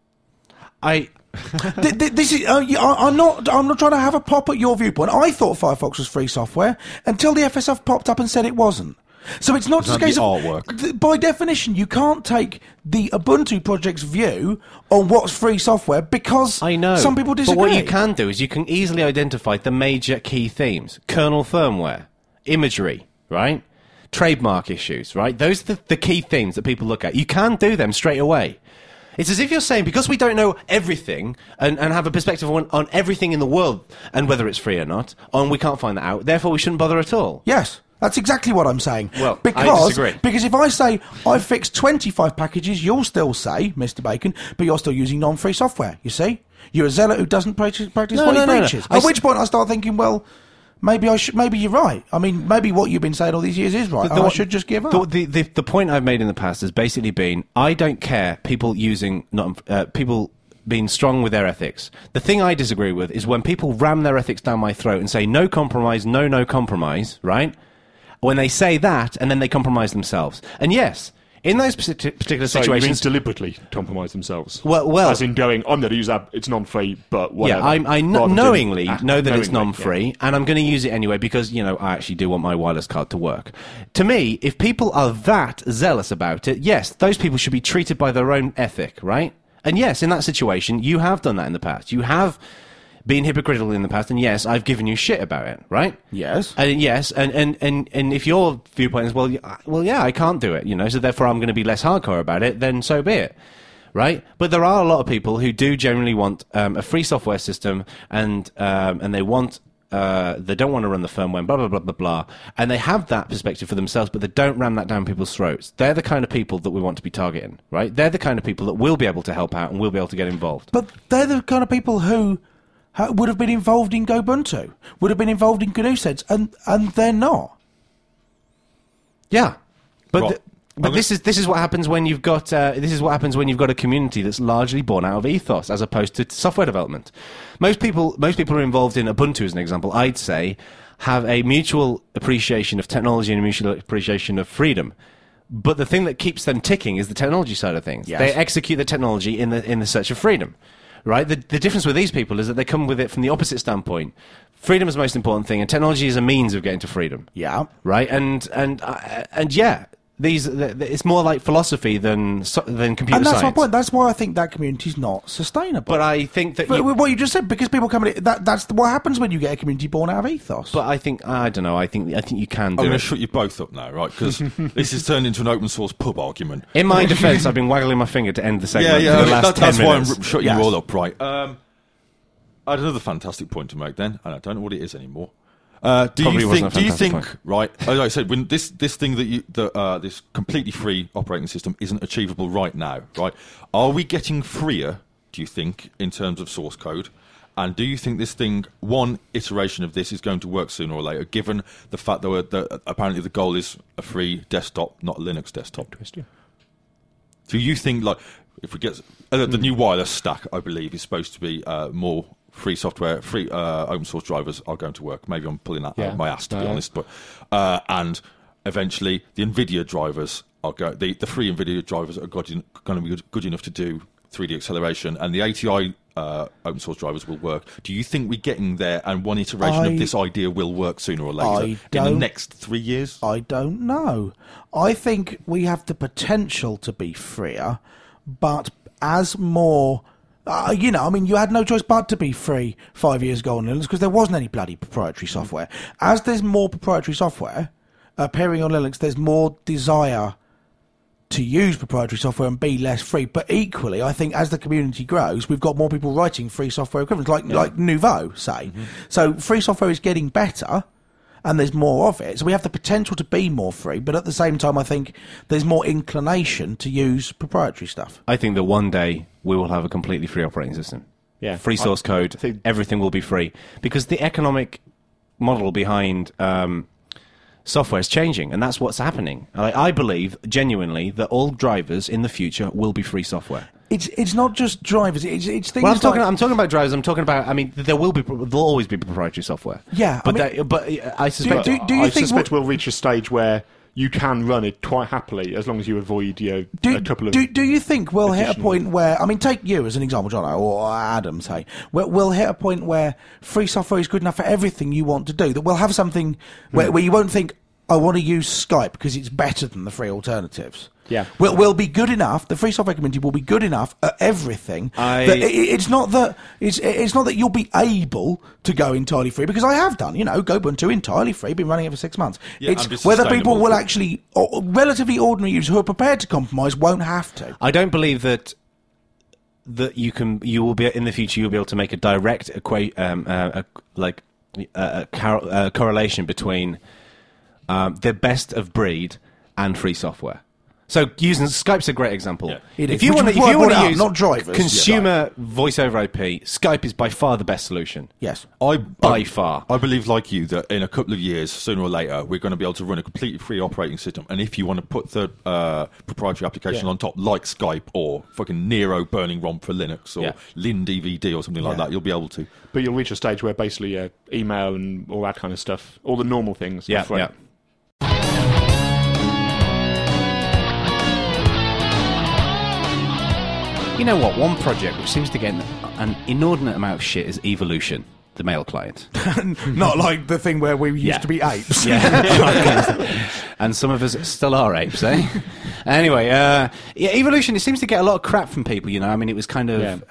This is. I'm not trying to have a pop at your viewpoint. I thought Firefox was free software until the FSF popped up and said it wasn't. So it's not just a that case the of artwork? By definition, you can't take the Ubuntu project's view on what's free software because I know. some people disagree. But what you can do is you can easily identify the major key themes: kernel firmware, imagery, right? Trademark issues, right? Those are the key themes that people look at. You can do them straight away. It's as if you're saying, because we don't know everything and have a perspective on everything in the world and whether it's free or not, and we can't find that out, therefore we shouldn't bother at all. Yes. That's exactly what I'm saying. Well, because, I disagree. Because if I say I fixed 25 packages, you'll still say, Mr. Bacon, but you're still using non-free software, you see? You're a zealot who doesn't practice what he No. preaches. At which point I start thinking, well, maybe you're right. I mean, maybe what you've been saying all these years is right. I should just give up. The point I've made in the past has basically been, I don't care people people being strong with their ethics. The thing I disagree with is when people ram their ethics down my throat and say no compromise, no compromise, right? When they say that and then they compromise themselves. And yes, in those particular So situations... it means deliberately compromise themselves. Well, as in going, I'm going to use that, it's non-free, but whatever. Yeah, I Rather than knowingly doing- know that it's knowingly, non-free, and I'm going to use it anyway because, I actually do want my wireless card to work. To me, if people are that zealous about it, yes, those people should be treated by their own ethic, right? And yes, in that situation, you have done that in the past. You have been hypocritical in the past, and yes, I've given you shit about it, right? Yes. And yes, and if your viewpoint is, well, yeah, I can't do it, so therefore I'm going to be less hardcore about it, then so be it, right? But there are a lot of people who do generally want a free software system, and they want... they don't want to run the firmware, blah, blah, blah, blah, blah. And they have that perspective for themselves, but they don't ram that down people's throats. They're the kind of people that we want to be targeting, right? They're the kind of people that will be able to help out and will be able to get involved. But they're the kind of people who would have been involved in Gobuntu, would have been involved in GNU Sense, and they're not. Yeah. But... Right. But this is what happens when you've got a community that's largely born out of ethos as opposed to software development. Most people who are involved in Ubuntu, as an example, I'd say, have a mutual appreciation of technology and a mutual appreciation of freedom. But the thing that keeps them ticking is the technology side of things. Yes. They execute the technology in the search of freedom, right? The difference with these people is that they come with it from the opposite standpoint. Freedom is the most important thing, and technology is a means of getting to freedom. Yeah. Right? And yeah. It's more like philosophy than computer And that's science. my point. That's why I think that community's not sustainable. But I think that... what you just said, because people come in... That's what happens when you get a community born out of ethos. But I think... I don't know. I think you can I'm do going to it. shut you both up now, right? Because this has turned into an open source pub argument. In my defence, I've been waggling my finger to end the segment for the last 10 that's why minutes. I'm shutting Yes. you all up, right? I had another fantastic point to make then, and I don't know what it is anymore. Do Probably you wasn't a think, fantastic right? As I said, when this thing this completely free operating system isn't achievable right now, right? Are we getting freer? Do you think in terms of source code? And do you think this thing, one iteration of this, is going to work sooner or later? Given the fact that apparently the goal is a free desktop, not a Linux desktop. Do you think, like, if we get the new wireless stack, I believe, is supposed to be more free software, free open source drivers are going to work. Maybe I'm pulling that out of my ass, to be honest. But and eventually, the NVIDIA drivers are the free NVIDIA drivers are going to be good enough to do 3D acceleration, and the ATI open source drivers will work. Do you think we're getting there, and one iteration of this idea will work sooner or later in the next 3 years? I don't know. I think we have the potential to be freer, but as more... you had no choice but to be free 5 years ago on Linux because there wasn't any bloody proprietary software. As there's more proprietary software appearing on Linux, there's more desire to use proprietary software and be less free. But equally, I think as the community grows, we've got more people writing free software equivalents, like Nouveau, say. Mm-hmm. So free software is getting better, and there's more of it. So we have the potential to be more free, but at the same time, I think there's more inclination to use proprietary stuff. I think that one day we will have a completely free operating system. Yeah. Free source code, everything will be free. Because the economic model behind software is changing, and that's what's happening. I believe, genuinely, that all drivers in the future will be free software. It's not just drivers. It's things. Well, I'm talking about drivers. I'm talking about. I mean, there'll always be proprietary software. Yeah, but I suspect. Do you I think suspect we'll reach a stage where you can run it quite happily as long as you avoid a couple of. Do you think we'll hit a point where? I mean, take you as an example, John, or Adam, say. We'll hit a point where free software is good enough for everything you want to do. That we'll have something where you won't think, I want to use Skype because it's better than the free alternatives. Yeah. We'll be good enough. The free software community will be good enough at everything. It's not that you'll be able to go entirely free, because I have done. Gobuntu entirely free. Been running it for 6 months. Yeah, it's whether people will actually, relatively ordinary users who are prepared to compromise, won't have to. I don't believe that you will be in the future. You'll be able to make a direct correlation between the best of breed and free software. So using Skype's a great example. Yeah. It If is. you Which want is why I brought it up, use not drivers. consumer voice over IP, Skype is by far the best solution. Yes. By far. I believe, like you, that in a couple of years, sooner or later, we're going to be able to run a completely free operating system. And if you want to put the proprietary application on top, like Skype or fucking Nero Burning ROM for Linux or LinDVD or something like that, you'll be able to. But you'll reach a stage where basically email and all that kind of stuff, all the normal things. Yeah, are free. yeah. You know what? One project which seems to get an inordinate amount of shit is Evolution, the mail client. Not like the thing where we used to be apes. Yeah. And some of us still are apes, eh? Anyway, Evolution, it seems to get a lot of crap from people, you know. I mean, it was kind of...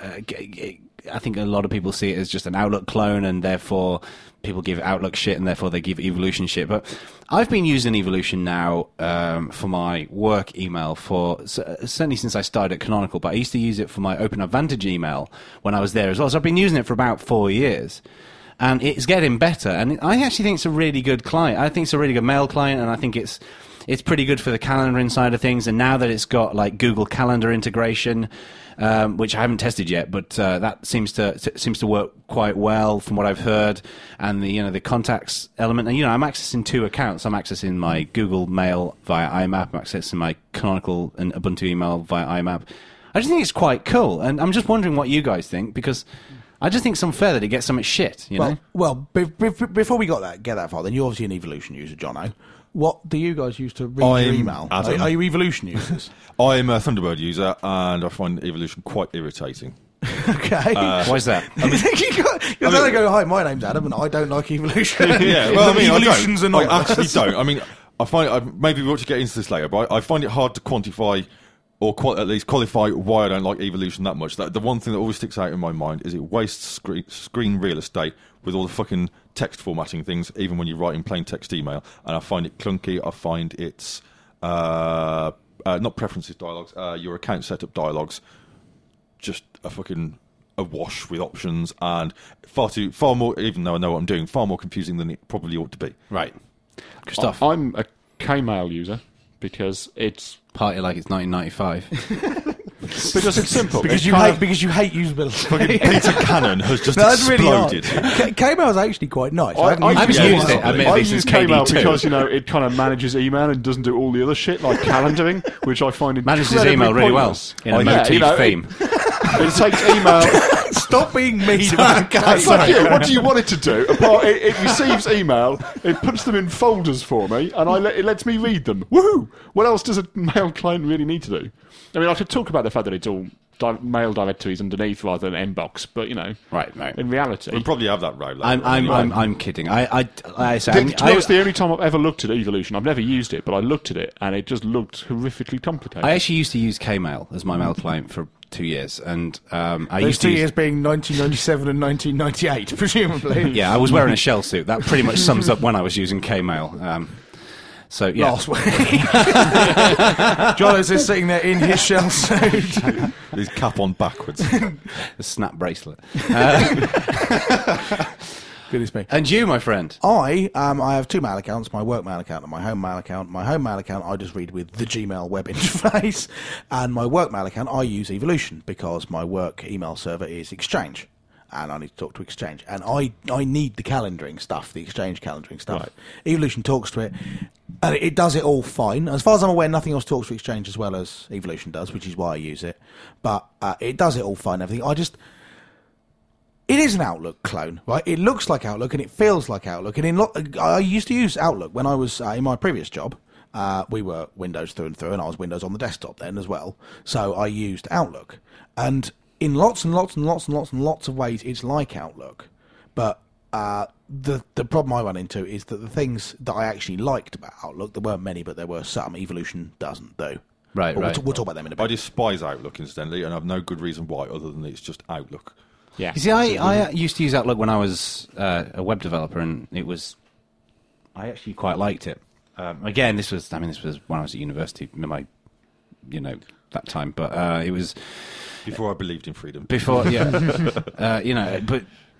I think a lot of people see it as just an Outlook clone, and therefore people give Outlook shit, and therefore they give Evolution shit. But I've been using Evolution now for my work email certainly since I started at Canonical, but I used to use it for my Open Advantage email when I was there as well. So I've been using it for about 4 years. And it's getting better. And I actually think it's a really good client. I think it's a really good mail client, and I think it's pretty good for the calendaring side of things. And now that it's got like Google Calendar integration, which I haven't tested yet, but that seems to work quite well from what I've heard. And the contacts element. And I'm accessing 2 accounts. I'm accessing my Google Mail via IMAP. I'm accessing my Canonical and Ubuntu email via IMAP. I just think it's quite cool. And I'm just wondering what you guys think, because I just think it's unfair that it gets so much shit, you know? Well, before we get that far, then you're obviously an Evolution user, Jono. What do you guys use to read your email? Are you Evolution users? I'm a Thunderbird user, and I find Evolution quite irritating. Okay. Why is that? You're going to go, hi, my name's Adam, and I don't like Evolution. Yeah, well, I mean, Evolution's I actually don't. I mean, I find maybe we'll get into this later, but I find it hard to quantify or at least qualify why I don't like Evolution that much. The one thing that always sticks out in my mind is it wastes screen real estate with all the fucking text formatting things, even when you write in plain text email. And I find it clunky. I find it's not preferences dialogues, your account setup dialogues, just a wash with options, and far more, even though I know what I'm doing, far more confusing than it probably ought to be. Right. Christoph. I'm a Kmail user because it's Party like it's 1995. because it's simple. because you hate usability. Fucking Peter Cannon has just That's really hard. exploded. Kmail is actually quite nice. I haven't used it. I mean, I this use is Kmail KD2. because it kind of manages email and doesn't do all the other shit like calendaring, which I find Manages incredibly email really well pointless. in a motif theme. It takes email. Stop being mean about It's like, Kmail. what do you want it to do? It receives email, it puts them in folders for me, and it lets me read them. Woohoo! What else does a mail client really need to do? I mean, I could talk about the fact that it's all mail directories underneath rather than inbox, but Right. in reality, We'll probably have that right. I'm kidding. to be honest, the only time I've ever looked at Evolution, I've never used it, but I looked at it and it just looked horrifically complicated. I actually used to use Kmail as my mail client for 2 years, and I Those used to 2 use, years being 1997 and 1998, presumably. Yeah, I was wearing a shell suit. That pretty much sums up when I was using Kmail. So yeah, Last week. Jono's just sitting there in his shell suit. His cap on backwards. the snap bracelet. Goodness me. And you, my friend. I have 2 mail accounts, my work mail account and my home mail account. My home mail account I just read with the Gmail web interface, and my work mail account I use Evolution because my work email server is Exchange, and I need to talk to Exchange, and I need the calendaring stuff, the Exchange calendaring stuff. Right. Evolution talks to it, and it does it all fine. As far as I'm aware, nothing else talks to Exchange as well as Evolution does, which is why I use it. But it does it all fine. Everything. It is an Outlook clone, right? It looks like Outlook and it feels like Outlook. And I used to use Outlook when I was in my previous job. We were Windows through and through, and I was Windows on the desktop then as well. So I used Outlook. And in lots and lots and lots and lots and lots of ways, it's like Outlook. But the problem I run into is that the things that I actually liked about Outlook, there weren't many, but there were some, Evolution doesn't do. Right. We'll talk about them in a bit. I despise Outlook, incidentally, and I have no good reason why other than it's just Outlook. yeah. You see, I used to use Outlook when I was a web developer, and I actually quite liked it. Again, this was when I was at university, that time. But it was Before I believed in freedom. before, yeah. But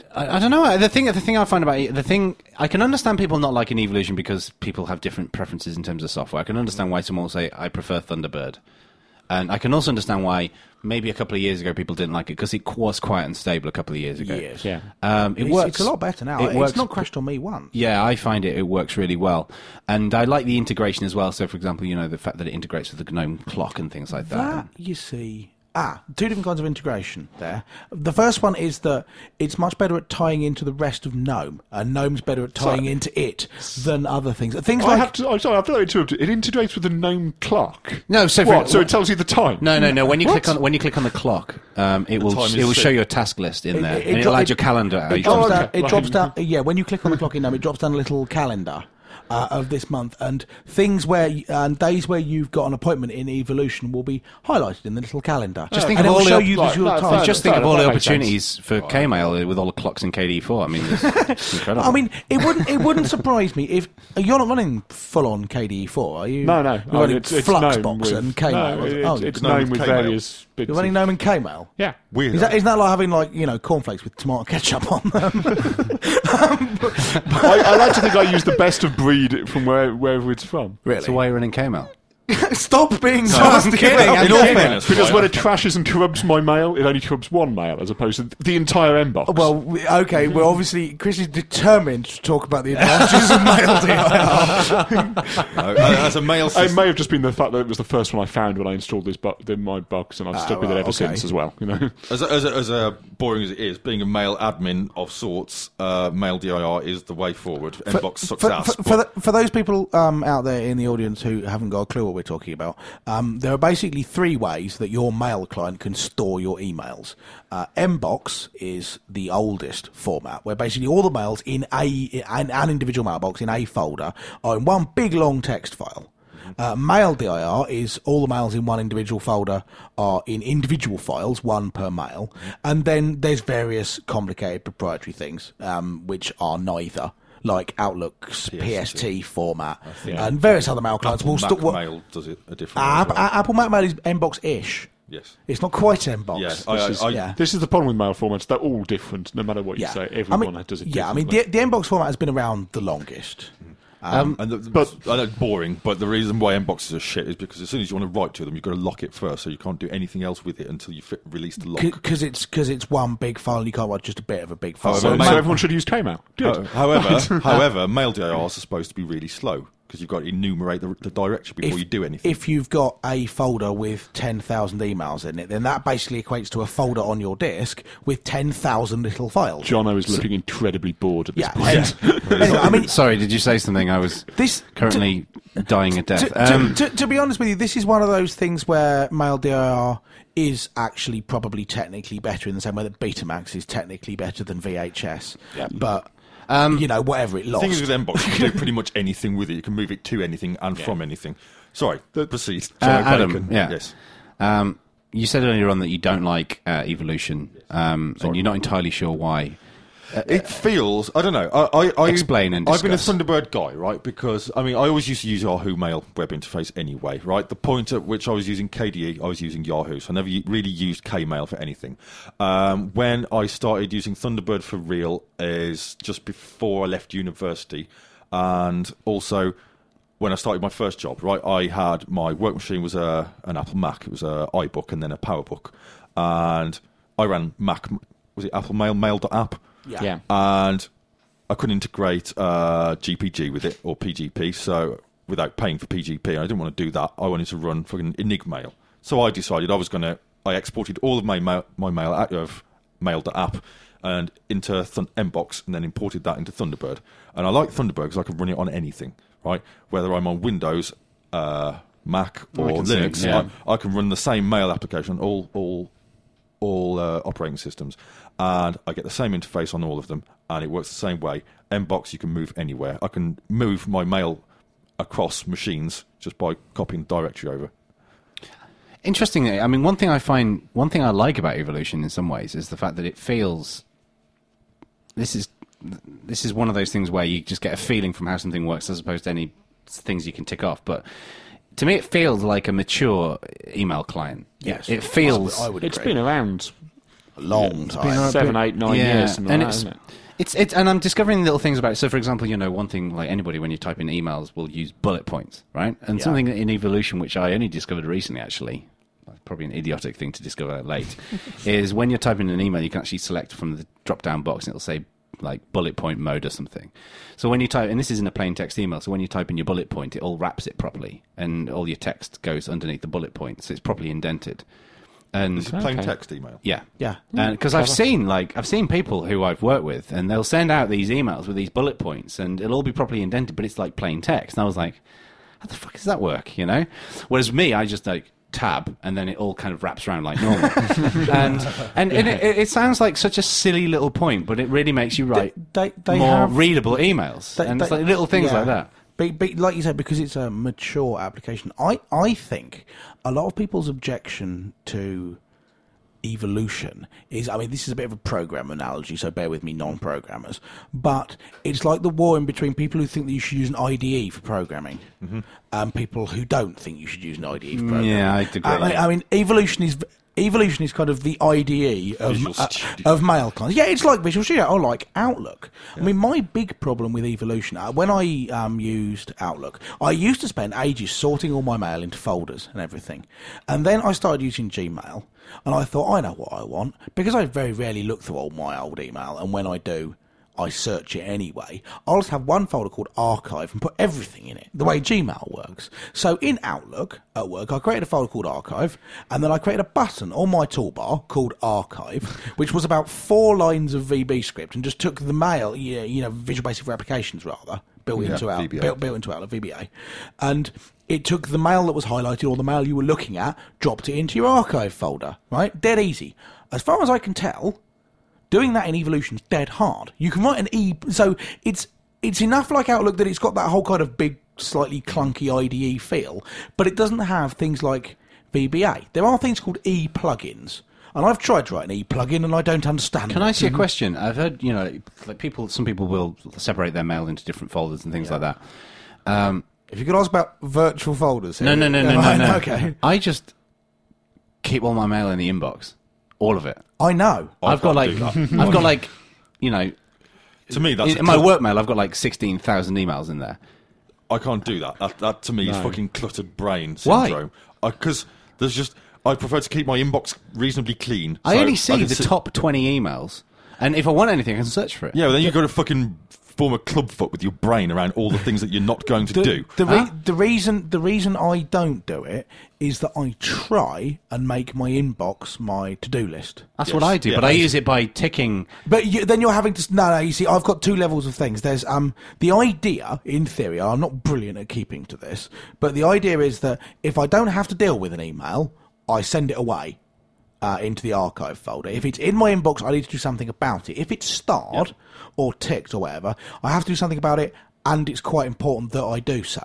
I don't know. The thing I find about I can understand people not liking Evolution because people have different preferences in terms of software. I can understand why someone will say I prefer Thunderbird, and I can also understand why maybe a couple of years ago people didn't like it because it was quite unstable a couple of years ago. Yes. Yeah. It works. It's a lot better now. It's not crashed on me once. Yeah, I find it works really well, and I like the integration as well. So, for example, the fact that it integrates with the GNOME clock and things like that. That, you see... two different kinds of integration there. The first one is that it's much better at tying into the rest of GNOME, and GNOME's better at tying into it than other things. Things like... I'm sorry, I've not interrupted. It integrates with the GNOME clock. No, so So it tells you the time. No. When you click on the clock, it will show you a task list in there, and it'll add your calendar. It drops down. Yeah, when you click on the clock in GNOME, it drops down a little calendar. Of this month, and days where you've got an appointment in Evolution will be highlighted in the little calendar. Just think and of it will all show the you that your time. Just think of all the opportunities for Kmail with all the clocks in KDE4. I mean, it's incredible. I mean, it wouldn't surprise me if you're not running full on KDE4, are you? No. You're running it's Fluxbox and Kmail. No, it's GNOME with various bits. You're running GNOME and Kmail. Yeah. Weird. Isn't that like having cornflakes with tomato ketchup on them? I like to think I use the best of breed from wherever it's from. Really? So why are you running Kmail? Stop being I'm kidding. In all fairness, Because when it trashes and corrupts my mail, it only corrupts one mail as opposed to the entire inbox. Well, okay. Well, obviously, Chris is determined to talk about the advantages of mail DIR. As a mail system, it may have just been the fact that it was the first one I found when I installed my box, and I've stuck with it ever since as well. as boring as it is, being a mail admin of sorts, mail DIR is the way forward. Inbox sucks ass. For those people out there in the audience who haven't got a clue what we're talking about, there are basically three ways that your mail client can store your emails. Mbox is the oldest format, where basically all the mails in an individual mailbox in a folder are in one big long text file. Mail DIR is all the mails in one individual folder are in individual files, one per mail, and then there's various complicated proprietary things which are neither. Like Outlook's PST format and various other mail clients will Mac Mail does it a different way as well. Apple Mac Mail is Mbox-ish. Yes. It's not quite Mbox. Yeah, This is the problem with mail formats. They're all different, no matter what you say. Everyone does it differently. Yeah, I mean, the Mbox format has been around the longest. But I know boring. But the reason why inboxes are shit is because as soon as you want to write to them, you've got to lock it first, so you can't do anything else with it until you release the lock. Because it's one big file, and you can't write just a bit of a big file. So everyone should use Kmail. Good. However, mail DIRs are supposed to be really slow because you've got to enumerate the direction before you do anything. If you've got a folder with 10,000 emails in it, then that basically equates to a folder on your disk with 10,000 little files. Jono is looking incredibly bored at this point. Anyway, I mean, sorry, did you say something? I was currently dying a death. To be honest with you, this is one of those things where Mail DIR is actually probably technically better in the same way that Betamax is technically better than VHS. Yeah. But... whatever it lost. The thing is with Mbox, you can do pretty much anything with it. You can move it to anything and from anything. Sorry, proceed. Adam, Yes. You said earlier on that you don't like Evolution, and you're not entirely sure why. It feels, I don't know. Explain and I've been a discuss. Thunderbird guy, right? Because, I mean, I always used to use Yahoo Mail web interface anyway, right? The point at which I was using KDE, I was using Yahoo, so I never really used Kmail for anything. When I started using Thunderbird for real is just before I left university, and also when I started my first job, right? I had my work machine was an Apple Mac. It was a iBook and then a PowerBook, and I ran Mac. Was it Apple Mail, Mail.app? Yeah. And I couldn't integrate GPG with it, or PGP, so without paying for PGP. I didn't want to do that. I wanted to run fucking Enigmail. So I decided I exported all of my mail out of Mail.app and into Mbox, and then imported that into Thunderbird. And I like Thunderbird because I can run it on anything, right? Whether I'm on Windows, Mac, or Linux, I can run the same mail application on all operating systems, and I get the same interface on all of them, and it works the same way. Mbox, you can move anywhere. I can move my mail across machines just by copying the directory over. Interestingly, I mean, one thing I like about Evolution in some ways is the fact that it feels. This is one of those things where you just get a feeling from how something works as opposed to any things you can tick off, but. To me, it feels like a mature email client. Yes, it feels. I would It's agree. been around A long time. been 7, 8, 9 years, something and like that, isn't it? It's and I'm discovering little things about it. So, for example, one thing like anybody when you type in emails will use bullet points, right? And Yeah. something in evolution which I only discovered recently, actually, probably an idiotic thing to discover late, is when you're typing an email, you can actually select from the drop-down box, and it'll say like bullet point mode or something. So when you type, and this is in a plain text email, so when you type in your bullet point, it all wraps it properly, and all your text goes underneath the bullet point, so it's properly indented. And It's a plain Okay. text email. yeah, Yeah. because I've seen people who I've worked with, and they'll send out these emails with these bullet points, and it'll all be properly indented, but it's like plain text. And I was like, how the fuck does that work? Whereas me, I just like tab, and then it all kind of wraps around like normal. and it sounds like such a silly little point, but it really makes you write They more have readable emails, and it's like little things yeah. like that. But like you said, because it's a mature application, I think a lot of people's objection to evolution is, I mean, this is a bit of a program analogy, so bear with me, non-programmers, but it's like the war in between people who think that you should use an IDE for programming and people who don't think you should use an IDE for programming. Yeah, I agree. I mean, evolution is kind of the IDE Visual Studio. of mail clients. Yeah, it's like Visual Studio or like Outlook. I mean, my big problem with evolution, when I used Outlook, I used to spend ages sorting all my mail into folders and everything. And then I started using Gmail, and I thought, I know what I want, because I very rarely look through all my old email, and when I do, I search it anyway. I'll just have one folder called Archive and put everything in it, the way Gmail works. So in Outlook, at work, I created a folder called Archive, and then I created a button on my toolbar called Archive, which was about 4 lines of VB script, and just took the mail, Visual Basic for Applications rather, built into VBA. built into Outlook, VBA, and it took the mail that was highlighted or the mail you were looking at, dropped it into your Archive folder, right? Dead easy. As far as I can tell, doing that in Evolution's dead hard. You can write an so it's enough like Outlook that it's got that whole kind of big, slightly clunky IDE feel, but it doesn't have things like VBA. There are things called e-plugins, and I've tried to write an e-plugin, and I don't understand Can them. I ask you a question? I've heard, like some people will separate their mail into different folders and things like that. If you could ask about virtual folders here. No. Okay. I just keep all my mail in the inbox, all of it. I know. I've got like, can't do I've got like, To me, that's in my work mail, I've got like 16,000 emails in there. I can't do that. That to me is fucking cluttered brain Why? syndrome. Because there's just I prefer to keep my inbox reasonably clean. I So only see can the sit- top 20 emails, and if I want anything, I can search for it. Yeah, well, then you've got to fucking form a clubfoot with your brain around all the things that you're not going to do. The reason I don't do it is that I try and make my inbox my to-do list. That's Yes. what I do, Yeah, but I that's- use it by ticking. But then you're having to... No, you see, I've got 2 levels of things. There's the idea, in theory, I'm not brilliant at keeping to this, but the idea is that if I don't have to deal with an email, I send it away into the archive folder. If it's in my inbox, I need to do something about it. If it's starred or ticked or whatever, I have to do something about it, and it's quite important that I do so.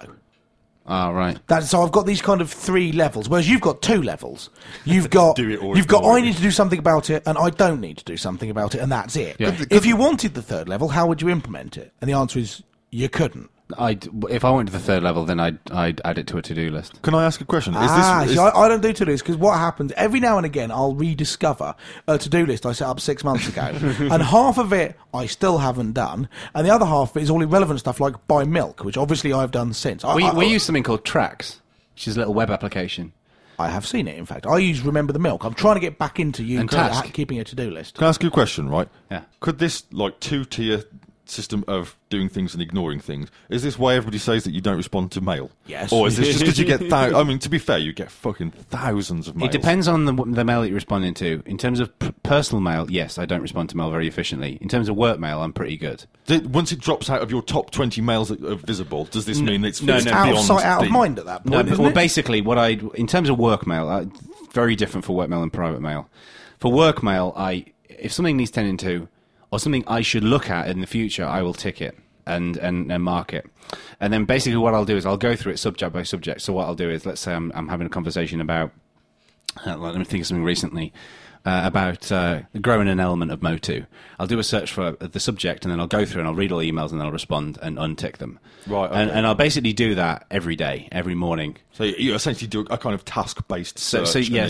Ah, right. So I've got these kind of 3 levels, whereas you've got 2 levels. You've got Do it or you've got ignore I it. need to do something about it, and I don't need to do something about it, and that's it. Yeah. If you wanted the 3rd level, how would you implement it? And the answer is you couldn't. If I went to the 3rd level, then I'd add it to a to-do list. Can I ask a question? See, I don't do to-dos because what happens every now and again, I'll rediscover a to-do list I set up 6 months ago, and half of it I still haven't done, and the other half of it is all irrelevant stuff like buy milk, which obviously I've done since. We use something called Tracks, which is a little web application. I have seen it. In fact, I use Remember the Milk. I'm trying to get back into And Task. keeping a to-do list. Can I ask you a question, right? Yeah. Could this, like, 2-tier system of doing things and ignoring things, is this why everybody says that you don't respond to mail? Yes. Or is this just because you get I mean, to be fair, you get fucking thousands of mails. It depends on the mail that you're responding to. In terms of personal mail, yes, I don't respond to mail very efficiently. In terms of work mail, I'm pretty good. Once it drops out of your top 20 mails that are visible, does this mean it's no, it's no. Out of beyond sight, out of the- mind at that point, isn't well, it? basically, in terms of work mail, very different for work mail and private mail. For work mail, if something needs tending to, or something I should look at in the future, I will tick it and mark it. And then basically what I'll do is I'll go through it subject by subject. So what I'll do is, let's say I'm having a conversation about, let me think of something recently. about growing an element of Motu. I'll do a search for the subject, and then I'll go through and I'll read all the emails, and then I'll respond and untick them. Right, okay. And I'll basically do that every day, every morning. So you essentially do a kind of task-based search.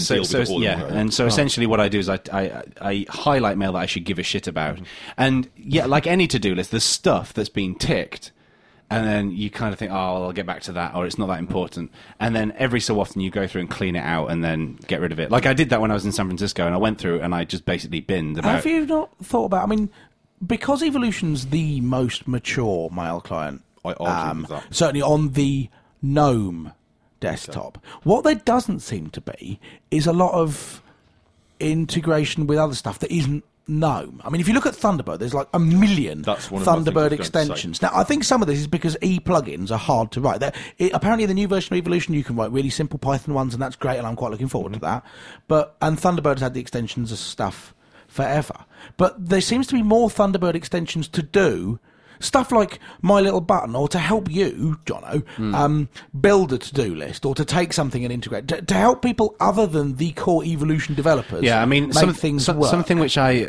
And so essentially what I do is I highlight mail that I should give a shit about. And like any to-do list, there's stuff that's been ticked, and then you kind of think, oh, well, I'll get back to that, or it's not that important. And then every so often you go through and clean it out and then get rid of it. Like I did that when I was in San Francisco, and I went through and I just basically binned about... Have you not thought about... I mean, because Evolution's the most mature mail client, I argue with that. certainly on the GNOME desktop, what there doesn't seem to be is a lot of integration with other stuff that isn't GNOME. I mean, if you look at Thunderbird, there's like a million That's one of my things I Thunderbird was going to say. extensions. Now, I think some of this is because plugins are hard to write. Apparently, the new version of Evolution, you can write really simple Python ones, and that's great, and I'm quite looking forward to that. And Thunderbird's had the extensions of stuff forever. But there seems to be more Thunderbird extensions to do. Stuff like My Little Button, or to help you, Jono, build a to-do list, or to take something and integrate, to help people other than the core Evolution developers. Yeah, I mean, make things work. something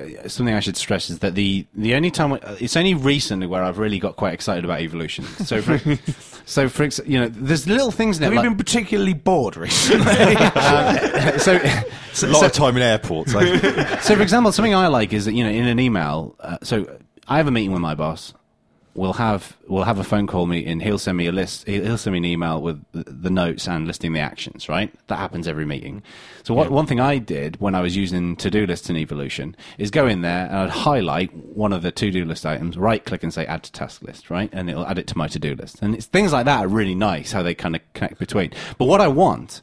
I should stress is that the only time it's only recently where I've really got quite excited about Evolution. So, for there's little things in it. Have you like, been particularly bored recently? A lot of time in airports. So, for example, something I like is that in an email. So I have a meeting with my boss. We'll have a phone call meeting. He'll send me a list. He'll send me an email with the notes and listing the actions. Right, that happens every meeting. So one thing I did when I was using to-do lists in Evolution is go in there and I'd highlight one of the to-do list items, right click and say add to task list, right, and it'll add it to my to-do list. And it's things like that are really nice how they kind of connect between. But what I want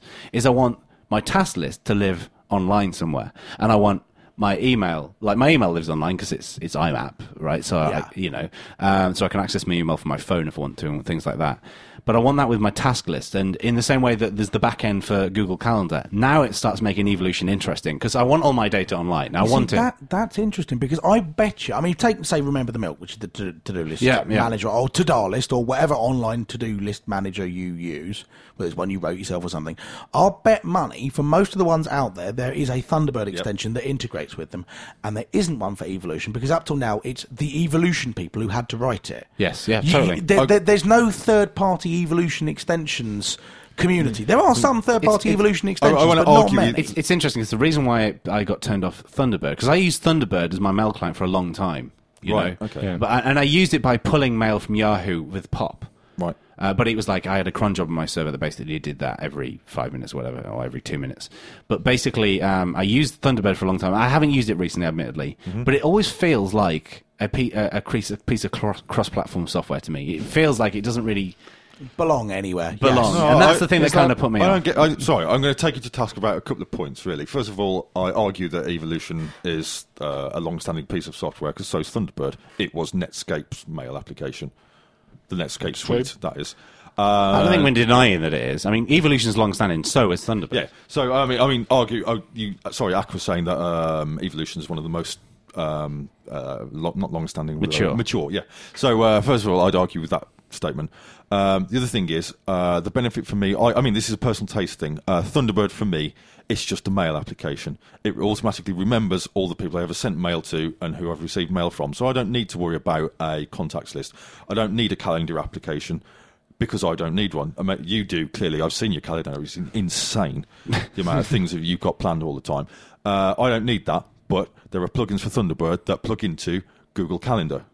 my task list to live online somewhere, and I want my email lives online because it's IMAP, right? So so I can access my email from my phone if I want to, and things like that. But I want that with my task list, and in the same way that there's the back end for Google Calendar, now it starts making Evolution interesting because I want all my data online. That's interesting because I bet you. I mean, say Remember the Milk, which is the to-do list manager, or To-Do List, or whatever online to-do list manager you use, whether it's one you wrote yourself or something. I'll bet money for most of the ones out there is a Thunderbird extension that integrates with them, and there isn't one for Evolution because up till now it's the Evolution people who had to write it. Yes, yeah, totally. There's no third-party Evolution extensions community. There are some third-party Evolution extensions, but not many. It's interesting. It's the reason why I got turned off Thunderbird, because I used Thunderbird as my mail client for a long time. You know? Okay. Yeah. And I used it by pulling mail from Yahoo with POP. Right. But it was like I had a cron job on my server that basically did that every 5 minutes or whatever, or every 2 minutes. But basically, I used Thunderbird for a long time. I haven't used it recently, admittedly, but it always feels like a piece of cross-platform software to me. It feels like it doesn't really belong anywhere. Belong. Yes. And that's the thing that kind of put me off. Sorry, I'm going to take you to task about a couple of points, really. First of all, I argue that Evolution is a long-standing piece of software, because so is Thunderbird. It was Netscape's mail application. The Netscape suite, that is. I don't think we're denying that it is. I mean, Evolution's long-standing, so is Thunderbird. Yeah. So, I mean, argue... Ak was saying that Evolution is one of the most... not long-standing... Mature, yeah. So, first of all, I'd argue with that statement. The other thing is, the benefit for me... I mean, this is a personal taste thing. Thunderbird, for me, it's just a mail application. It automatically remembers all the people I ever sent mail to and who I've received mail from. So I don't need to worry about a contacts list. I don't need a calendar application because I don't need one. I mean, you do, clearly. I've seen your calendar. It's insane, the amount of things that you've got planned all the time. I don't need that, but there are plugins for Thunderbird that plug into Google Calendar.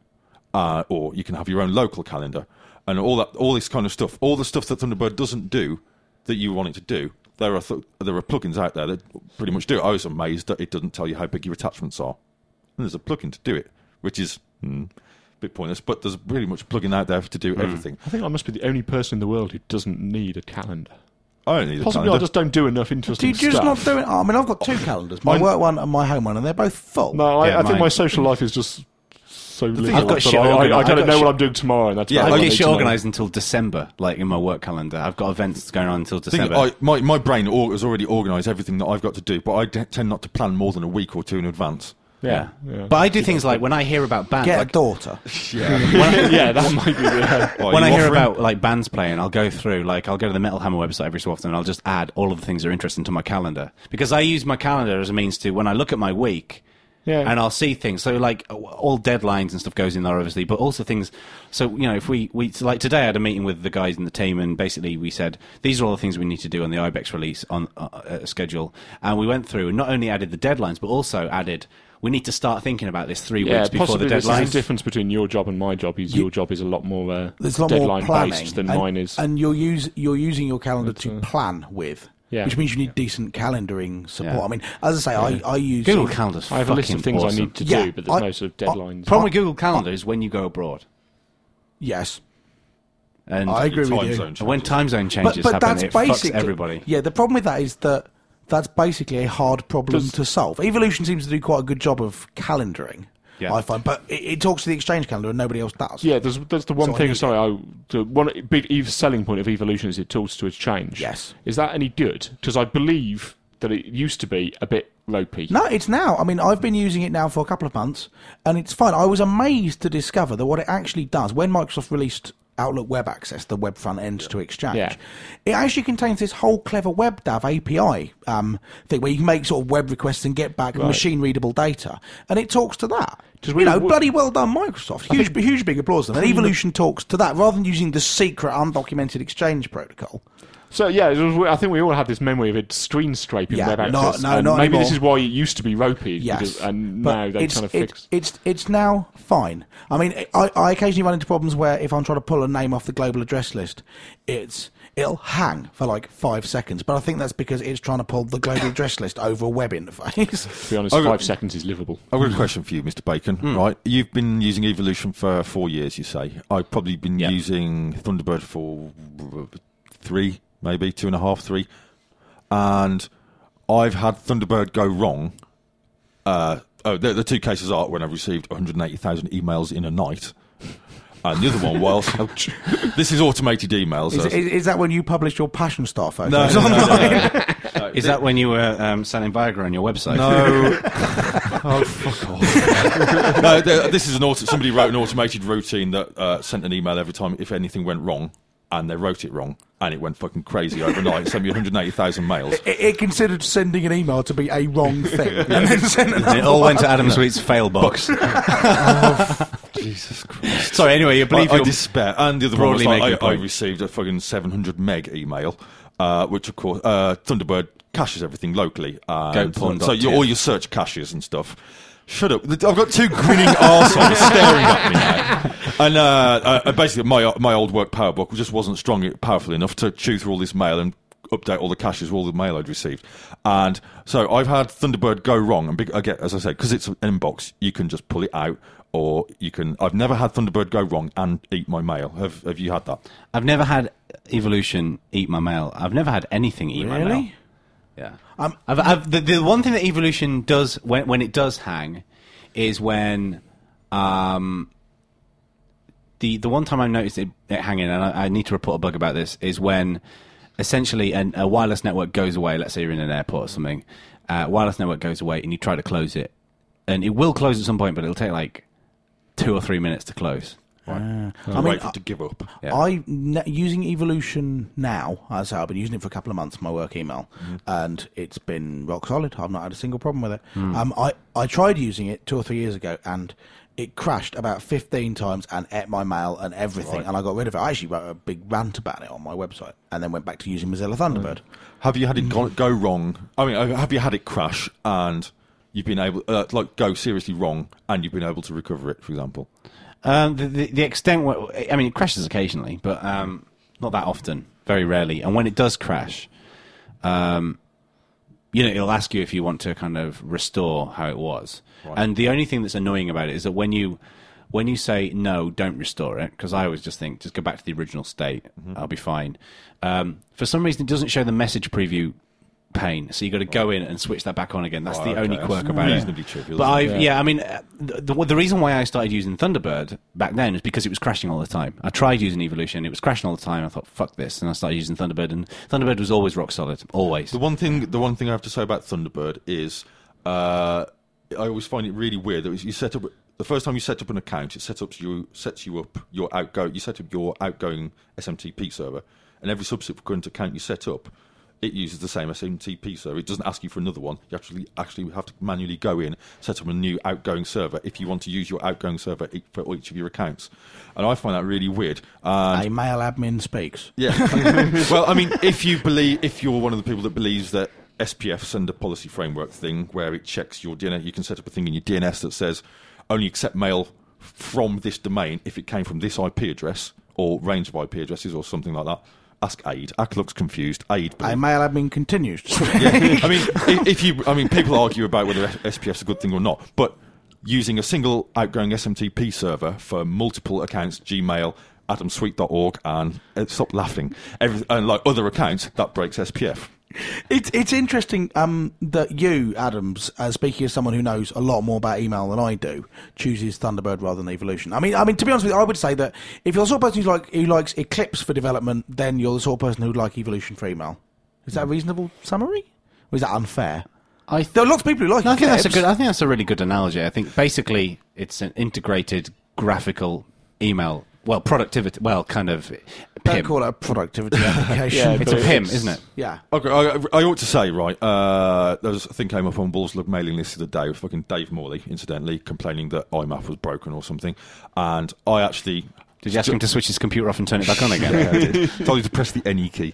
Or you can have your own local calendar. And all this kind of stuff. All the stuff that Thunderbird doesn't do that you want it to do, there are plugins out there that pretty much do it. I was amazed that it doesn't tell you how big your attachments are. And there's a plugin to do it, which is a bit pointless, but there's pretty much a plugin out there to do everything. I think I must be the only person in the world who doesn't need a calendar. I don't need a Possibly calendar. I just don't do enough interesting stuff. Do you just not do it? I mean, I've got two calendars, my work one and my home one, and they're both full. No, I think my social life is just... so little. I've got shit I don't know what I'm doing tomorrow, and that's I've got shit organised until December, like in my work calendar. I've got events going on until December. My brain has already organised everything that I've got to do, but I tend not to plan more than a week or two in advance. Yeah. Yeah. But I do things like when I hear about bands, Get a like, daughter. Yeah, that might be the... What, when are I you hear offering? about like bands playing, I'll go through, like I'll go to the Metal Hammer website every so often and I'll just add all of the things that are interesting to my calendar. Because I use my calendar as a means to, when I look at my week, Yeah. and I'll see things. So like all deadlines and stuff goes in there obviously, but also things, so you know, if we so like today I had a meeting with the guys in the team and basically we said, these are all the things we need to do on the IBEX release on schedule. And we went through and not only added the deadlines, but also added, we need to start thinking about this 3 weeks before the possibly this is deadline. the difference between your job and my job. Your job is a lot more There's a lot more deadline planning based than and, mine is. and you're using your calendar to plan with, Yeah. which means you need decent calendaring support. Yeah. I mean, as I say, I use Google Calendar's I have a list of fucking things awesome. I need to Yeah, do, but there's no sort of deadlines. Problem with Google Calendar is when you go abroad. Yes, And I agree with Time you. zone when changes. time zone changes happen, it fucks everybody. Yeah, the problem with that is that that's basically a hard problem to solve. Evolution seems to do quite a good job of calendaring, Yeah. I find, but it talks to the Exchange calendar and nobody else does. Yeah, there's the one So I thing. need The one big selling point of Evolution is it talks to its change. Yes. Is that any good? Because I believe that it used to be a bit ropey. No, it's now. I mean, I've been using it now for a couple of months, and it's fine. I was amazed to discover that what it actually does, when Microsoft released Outlook Web Access, the web front end to Exchange, Yeah. it actually contains this whole clever WebDAV API thing where you can make sort of web requests and get back machine-readable data, and it talks to that. Just You know, we- bloody well done, Microsoft. Huge big applause to them. And Evolution talks to that rather than using the secret undocumented Exchange protocol. So yeah, I think we all had this memory of it screen scraping Yeah, web no, access. no, and not maybe this anymore. is why it used to be ropey. Yes, And but now they it's- kind of fix. It's now fine. I mean, I occasionally run into problems where if I'm trying to pull a name off the global address list, it'll hang for like 5 seconds. But I think that's because it's trying to pull the global address list over a web interface. To be honest, Oh, 5 seconds is livable. I've got a question for you, Mr. Bacon. Right, you've been using Evolution for 4 years, you say. I've probably been using Thunderbird for 3, maybe 2.5, 3, and I've had Thunderbird go wrong. The 2 cases are when I've received 180,000 emails in a night, and the other one was this is automated emails. Is that when you published your Passion Star photos No, online? Is that when you were selling Viagra on your website? No. Oh, fuck off. No, this is somebody wrote an automated routine that sent an email every time if anything went wrong, and they wrote it wrong, and it went fucking crazy overnight. Sent me 180,000 mails. It considered sending an email to be a wrong thing, and then sent And it all went to Adam Sweet's fail box. Jesus Christ. Sorry, anyway, you believe I you're despair. And the other one was broadly like, making a I point. received a fucking 700 meg email, which of course Thunderbird caches everything locally. GoPorn.tif. So all your search caches and stuff. Shut up! I've got 2 grinning arseholes staring at me now. And basically, my old work PowerBook just wasn't powerful enough to chew through all this mail and update all the caches of all the mail I'd received. And so I've had Thunderbird go wrong. And again, as I said, because it's an inbox, you can just pull it out, or you can. I've never had Thunderbird go wrong and eat my mail. Have you had that? I've never had Evolution eat my mail. I've never had anything eat my mail. Really? Yeah. The one thing that Evolution does when it does hang is when the one time I noticed it hanging, and I need to report a bug about this, is when essentially a wireless network goes away. Let's say you're in an airport or something. Wireless network goes away, and you try to close it, and it will close at some point, but it'll take like 2 or 3 minutes to close. I mean, wait for it to give up. Yeah. Using Evolution now, as I say, I've been using it for a couple of months, my work email, and it's been rock solid. I've not had a single problem with it. I tried using it 2 or 3 years ago, and it crashed about 15 times and ate my mail and everything, and I got rid of it. I actually wrote a big rant about it on my website, and then went back to using Mozilla Thunderbird. Have you had it go wrong? I mean, have you had it crash and you've been able, go seriously wrong, and you've been able to recover it, for example? The extent I mean, it crashes occasionally, but not that often, very rarely. And when it does crash, it'll ask you if you want to kind of restore how it was. Right. And the only thing that's annoying about it is that when you say no, don't restore it, because I always just think just go back to the original state, I'll be fine. For some reason, it doesn't show the message preview pane, so you got to go in and switch that back on again. That's the only quirk about reasonably it. trivial. But I mean, the reason why I started using Thunderbird back then is because it was crashing all the time. I tried using Evolution, it was crashing all the time. I thought, fuck this, and I started using Thunderbird, and Thunderbird was always rock solid, always. The one thing I have to say about Thunderbird is I always find it really weird that you set up the first time you set up an account, it sets you up your outgoing SMTP server, and every subsequent account you set up, it uses the same SMTP server. It doesn't ask you for another one. You actually have to manually go in, set up a new outgoing server if you want to use your outgoing server for each of your accounts. And I find that really weird. And A mail admin speaks. yeah. Well, I mean, if you're one of the people that believes that SPF, Sender Policy Framework thing, where it checks your DNS, you can set up a thing in your DNS that says only accept mail from this domain if it came from this IP address or range of IP addresses or something like that. Ask Aid. Ack looks confused. Aid. A mail admin continues. Yeah. I mean, people argue about whether SPF's a good thing or not, but using a single outgoing SMTP server for multiple accounts, Gmail, adamsweet.org, and stop laughing, and like other accounts, that breaks SPF. It's interesting that you, Adams, speaking as someone who knows a lot more about email than I do, chooses Thunderbird rather than Evolution. I mean, to be honest with you, I would say that if you're the sort of person who likes Eclipse for development, then you're the sort of person who'd like Evolution for email. Is that a reasonable summary? Or is that unfair? There are lots of people who like I Eclipse. think that's a really good analogy. I think basically it's an integrated graphical email. Well, productivity. Well, kind of. Don't PIM. call it a productivity application. It's a PIM, isn't it? Yeah. Okay, I ought to say, right, there was a thing came up on Wolves Lug mailing list the other day with fucking Dave Morley, incidentally, complaining that IMAP was broken or something. And I actually... Did you ask him to switch his computer off and turn it back on again? Yeah, I did. Told you to press the NE key.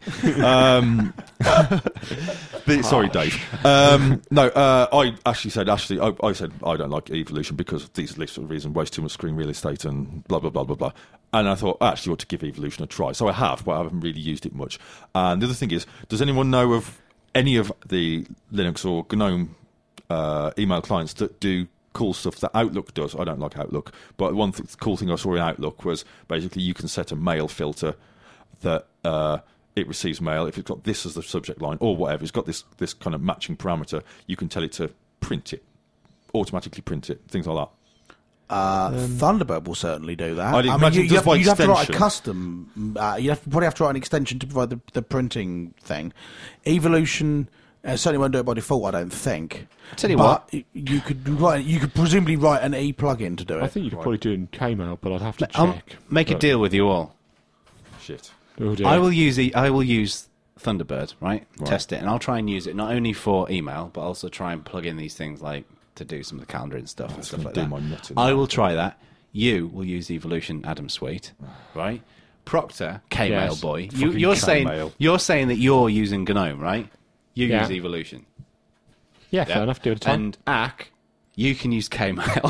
Sorry, Dave. I actually said, I said I don't like Evolution because of these lists of reasons, waste too much screen real estate and blah, blah, blah, blah, blah. And I thought, I actually ought to give Evolution a try. So I have, but I haven't really used it much. And the other thing is, does anyone know of any of the Linux or GNOME email clients that do cool stuff that Outlook does? I don't like Outlook, but one cool thing I saw in Outlook was basically you can set a mail filter that it receives mail. If it's got this as the subject line or whatever, it's got this kind of matching parameter, you can tell it to print it, automatically print it, things like that. Thunderbird will certainly do that. I'd imagine you'd just by have to write a extension. custom. Probably have to write an extension to provide the printing thing. Evolution certainly won't do it by default, I don't think. Tell you but what, you could presumably write an E plugin to do it. I think you could probably do it in Kmail, but I'd have to I'll check. make a deal with you all. Shit. Oh, dear. I will use Thunderbird, right? Test it, and I'll try and use it not only for email, but also try and plug in these things like to do some of the calendaring stuff and stuff like do that. my nut in I that. will try that. You will use Evolution Adam Sweet, right? Proctor, Kmail Yes. boy. Fucking You're Kmail. saying that you're using GNOME, right? You Yeah. use Evolution. Yeah, fair enough. Do it at a time. And Ack, you can use Kmail.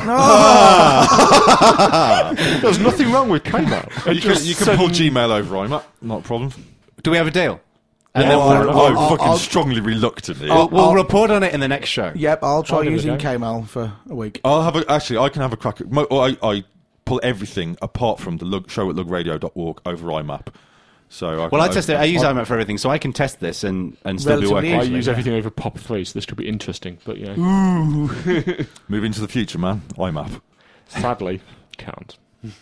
There's nothing wrong with Kmail. You can pull Gmail over IMAP, not a problem. Do we have a deal? Yeah, And then I'm I'll- fucking I'll- strongly reluctant here. we'll report on it in the next show. Yep, I'll try I'll give it a using go. Kmail for a week. I can have a crack at... I pull everything apart from the show at lugradio.org over IMAP. So Well, I test it. I use IMAP for everything, so I can test this and still be Relatively working. I easily. use everything over POP3, so this could be interesting. But, you know, Move into the future, man. IMAP. sadly, can't.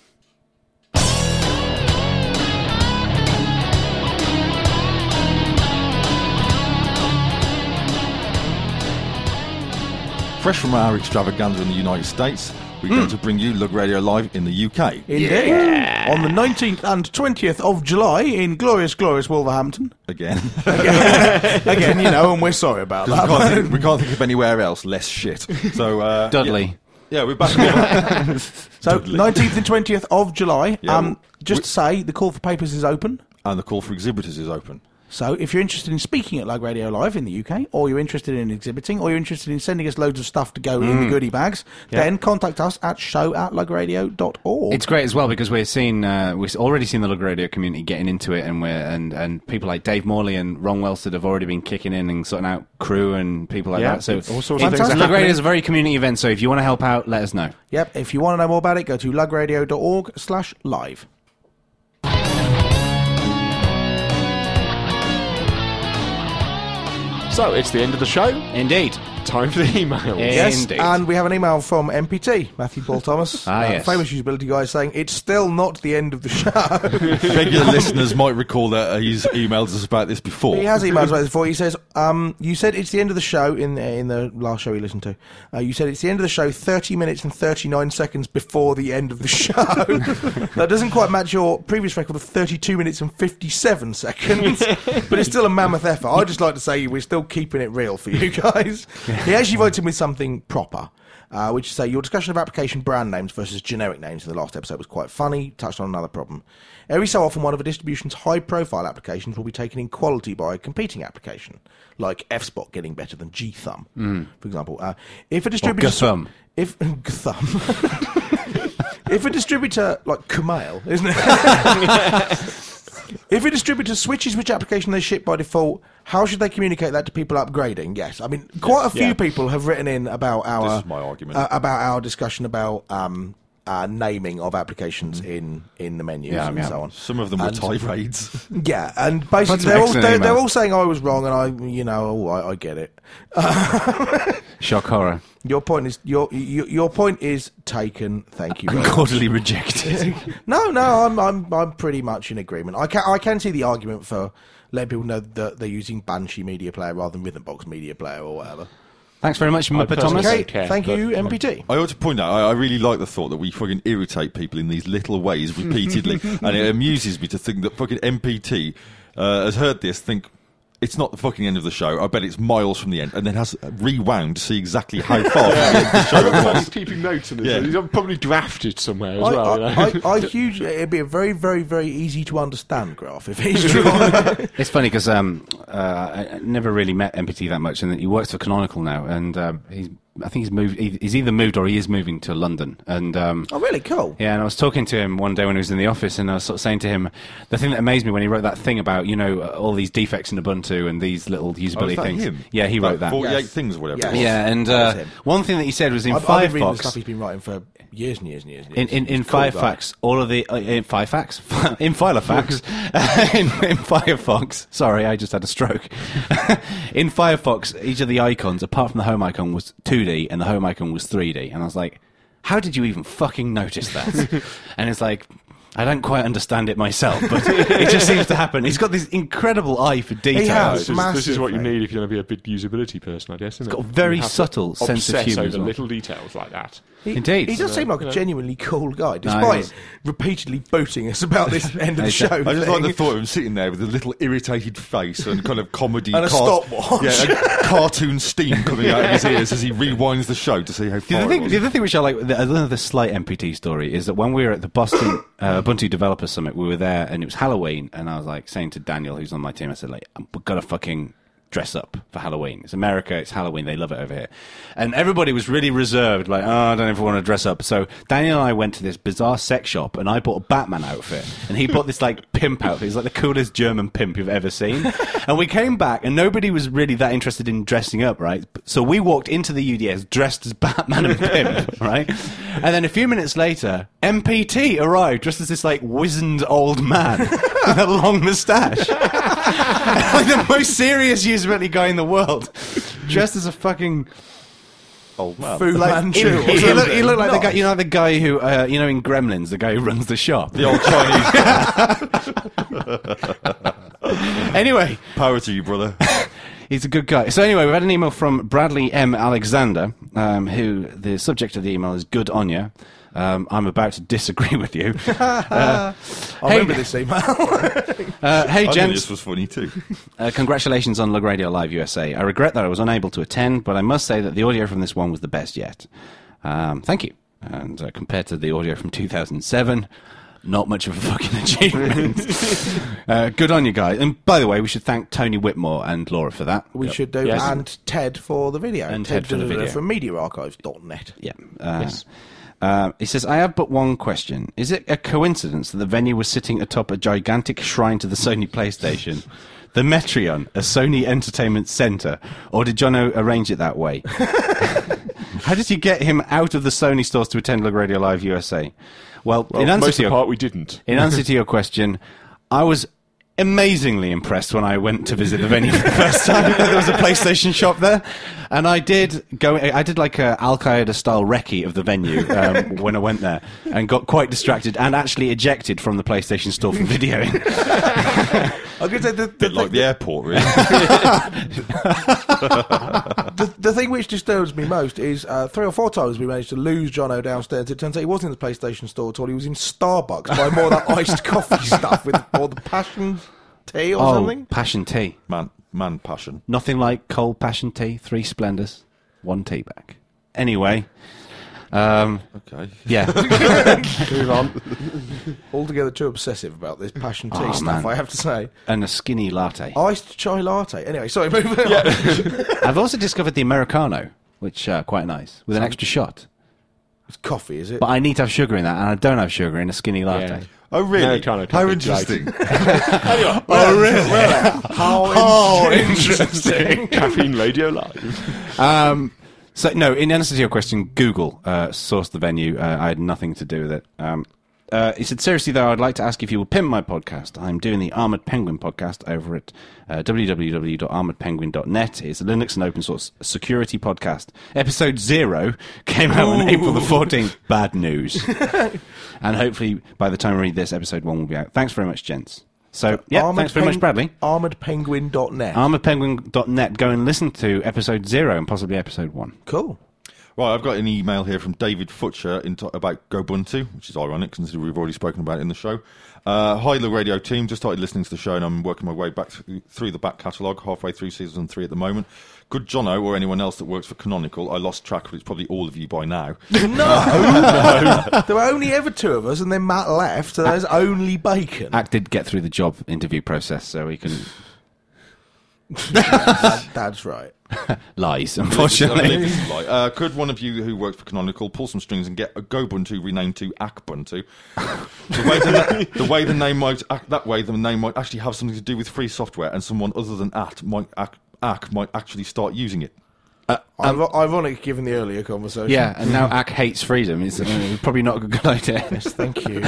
Fresh from our extravaganza in the United States, we're going to bring you Lug Radio Live in the UK. Indeed. On the 19th and 20th of July in glorious, glorious Wolverhampton. Again. Again, and we're sorry about that. we can't think of anywhere else less shit. So Dudley. Yeah, we're back. So, 19th and 20th of July. Yeah, Just to say, the call for papers is open. And the call for exhibitors is open. So, if you're interested in speaking at Lug Radio Live in the UK, or you're interested in exhibiting, or you're interested in sending us loads of stuff to go in the goodie bags, then contact us at show@lugradio.org. It's great as well because we've already seen the Lug Radio community getting into it, and people like Dave Morley and Ron Welsted have already been kicking in and sorting out crew and people like Yeah, that. So all sorts of things are Lug happening. Radio is a very community event. So if you want to help out, let us know. Yep, if you want to know more about it, go to lugradio.org/live. So, it's the end of the show. Indeed. Time for the emails. Yes, Indeed. and we have an email from MPT, Matthew Paul Thomas, Yes. famous usability guy, saying it's still not the end of the show. Regular listeners might recall that he's emailed us about this before. He has emailed about this before. He says, you said it's the end of the show in the last show we listened to. You said it's the end of the show 30 minutes and 39 seconds before the end of the show. That doesn't quite match your previous record of 32 minutes and 57 seconds, but it's still a mammoth effort. I'd just like to say we're still keeping it real for you guys. He actually voted with something proper. Which is say your discussion of application brand names versus generic names in the last episode was quite funny, touched on another problem. Every so often one of a distribution's high-profile applications will be taken in quality by a competing application, like F-Spot getting better than G-Thumb, for example. If a distributor... G-Thumb. If a distributor, like Kumail, isn't it? If a distributor switches which application they ship by default, how should they communicate that to people upgrading? Yes, I mean, quite a few people have written in about our This is my argument. about our discussion about naming of applications in the menus and so on. Some of them were tirades. Yeah, and basically That's an excellent they're email. all saying I was wrong, and I get it. Shock horror. Your point is taken. Thank you. Very much. Cordially rejected. No, I'm pretty much in agreement. I can see the argument for letting people know that they're using Banshee Media Player rather than Rhythmbox Media Player or whatever. Thanks very much, Muppet personally Thomas. Okay, don't care, thank but- you, MPT. I ought to point out, I really like the thought that we fucking irritate people in these little ways repeatedly, and it amuses me to think that fucking MPT has heard this, think it's not the fucking end of the show. I bet it's miles from the end, and then has rewound to see exactly how far from the end of the show it He's was. keeping notes on it. Yeah. He's probably drafted somewhere as well. You know? I hugely, it'd be a very, very, very easy to understand graph if he's true. It's funny because I never really met MPT that much, and he works for Canonical now, and I think he's moved. He's either moved or he is moving to London, and Oh, really? Cool. yeah. And I was talking to him one day when he was in the office, and I was sort of saying to him the thing that amazed me when he wrote that thing about all these defects in Ubuntu and these little Oh, usability is that things. him? Yeah, he wrote that. 48 Yes. things or whatever. Yes. it was. Yeah, and That was him. one thing that he said was in I've been reading the Firefox. stuff he's been writing for years and years and years. And years. In He's a cool guy. Firefox, all of the in Firefox, in Filofax, in Firefox. Sorry, I just had a stroke. In Firefox, each of the icons, apart from the home icon, was 2D, and the home icon was 3D. And I was like, "How did you even fucking notice that?" And it's like, I don't quite understand it myself, but it just seems to happen. He's got this incredible eye for detail. has. This is what you Massively. need if you're going to be a big usability person, I guess. Isn't got it? a very You have to subtle sense of obsess humour over as well. little details like that. Indeed. He does seem like a genuinely cool guy, he despite is. repeatedly booting us about this end of the show. I just like the thing. thought of him sitting there with a little irritated face and kind of comedy And a stopwatch. Yeah, and cartoon steam coming out of his ears as he rewinds the show to see how far it was. The other thing which I like, another slight MPT story, is that when we were at the Boston Ubuntu Developer Summit, we were there and it was Halloween, and I was like saying to Daniel, who's on my team, I said, like, we've got to fucking dress up for Halloween. It's America, it's Halloween, they love it over here. And everybody was really reserved, like, oh, I don't know if I want to dress up. So Daniel and I went to this bizarre sex shop, and I bought a Batman outfit, and he bought this, like, pimp outfit. He's like the coolest German pimp you've ever seen. And we came back, and nobody was really that interested in dressing up, right? So we walked into the UDS dressed as Batman and pimp, right? And then a few minutes later, MPT arrived dressed as this, like, wizened old man with a long moustache. Like the most serious usability guy in the world, dressed as a fucking Old man. Fu like Manchu. he looked like the guy, Nice. the guy who in Gremlins, the guy who runs the shop. The old Chinese. Anyway, Power to you, brother. he's a good guy. So anyway, we've had an email from Bradley M. Alexander, who the subject of the email is "Good on ya." I'm about to disagree with you. I remember this email. Hey, I think gents. this was funny too. Congratulations on Lug Radio Live USA. I regret that I was unable to attend, but I must say that the audio from this one was the best yet. Thank you. And compared to the audio from 2007, not much of a fucking achievement. Good on you guys. And by the way, we should thank Tony Whitmore and Laura for that. We should do, Yes. and Ted for the video. And Ted for the video. From MediaArchives.net. Yeah. Yes. He says, I have but one question. Is it a coincidence that the venue was sitting atop a gigantic shrine to the Sony PlayStation? The Metreon, a Sony entertainment centre? Or did Jono arrange it that way? How did you get him out of the Sony stores to attend Lug Radio Live USA? Well, in answer most to of the your part we didn't. in answer to your question, I was amazingly impressed when I went to visit the venue for the first time. There was a PlayStation shop there, and I did like a Al Qaeda style recce of the venue when I went there, and got quite distracted and actually ejected from the PlayStation store for videoing. I could say Bit like the airport, really. the thing which disturbs me most is 3 or 4 times we managed to lose Jono downstairs. It turns out he wasn't in the PlayStation store at all. He was in Starbucks buying more of that iced coffee stuff with all the passion tea or something. Passion tea. Man passion. Nothing like cold passion tea, 3 Splendors, 1 tea bag. Anyway, Okay. yeah. Move on. Altogether too obsessive about this passion tea stuff, man. I have to say. And a skinny latte. Iced chai latte. Anyway, sorry, moving on. I've also discovered the Americano, which quite nice, with an extra shot. It's coffee, is it? But I need to have sugar in that, and I don't have sugar in a skinny latte. Yeah. Oh, really? Americano How coffee, interesting. Oh, really? How interesting. Caffeine Radio Live. So, no, in answer to your question, Google sourced the venue. I had nothing to do with it. He said, seriously, though, I'd like to ask if you will pimp my podcast. I'm doing the Armoured Penguin podcast over at www.armouredpenguin.net. It's a Linux and open source security podcast. Episode 0 came out on April the 14th. Bad news. And hopefully, by the time I read this, episode 1 will be out. Thanks very much, gents. So, yeah, thanks very much, Bradley. ArmouredPenguin.net. ArmouredPenguin.net. Go and listen to episode 0 and possibly episode 1. Cool. Right, I've got an email here from David Futcher about Gobuntu, which is ironic considering we've already spoken about it in the show. Hi, the radio team. Just started listening to the show and I'm working my way back through the back catalogue, halfway through season 3 at the moment. Good Jono or anyone else that works for Canonical. I lost track, but it's probably all of you by now. No. There were only ever 2 of us, and then Matt left, so there's only Bacon. Act did get through the job interview process, so he can That's right. lies, unfortunately. Could one of you who works for Canonical pull some strings and get a Gobuntu renamed to Akbuntu? The way the name might actually have something to do with free software, and someone other than Ak might actually start using it. Ironic given the earlier conversation. Yeah, and now Ak hates freedom. It's probably not a good idea. Yes, thank you.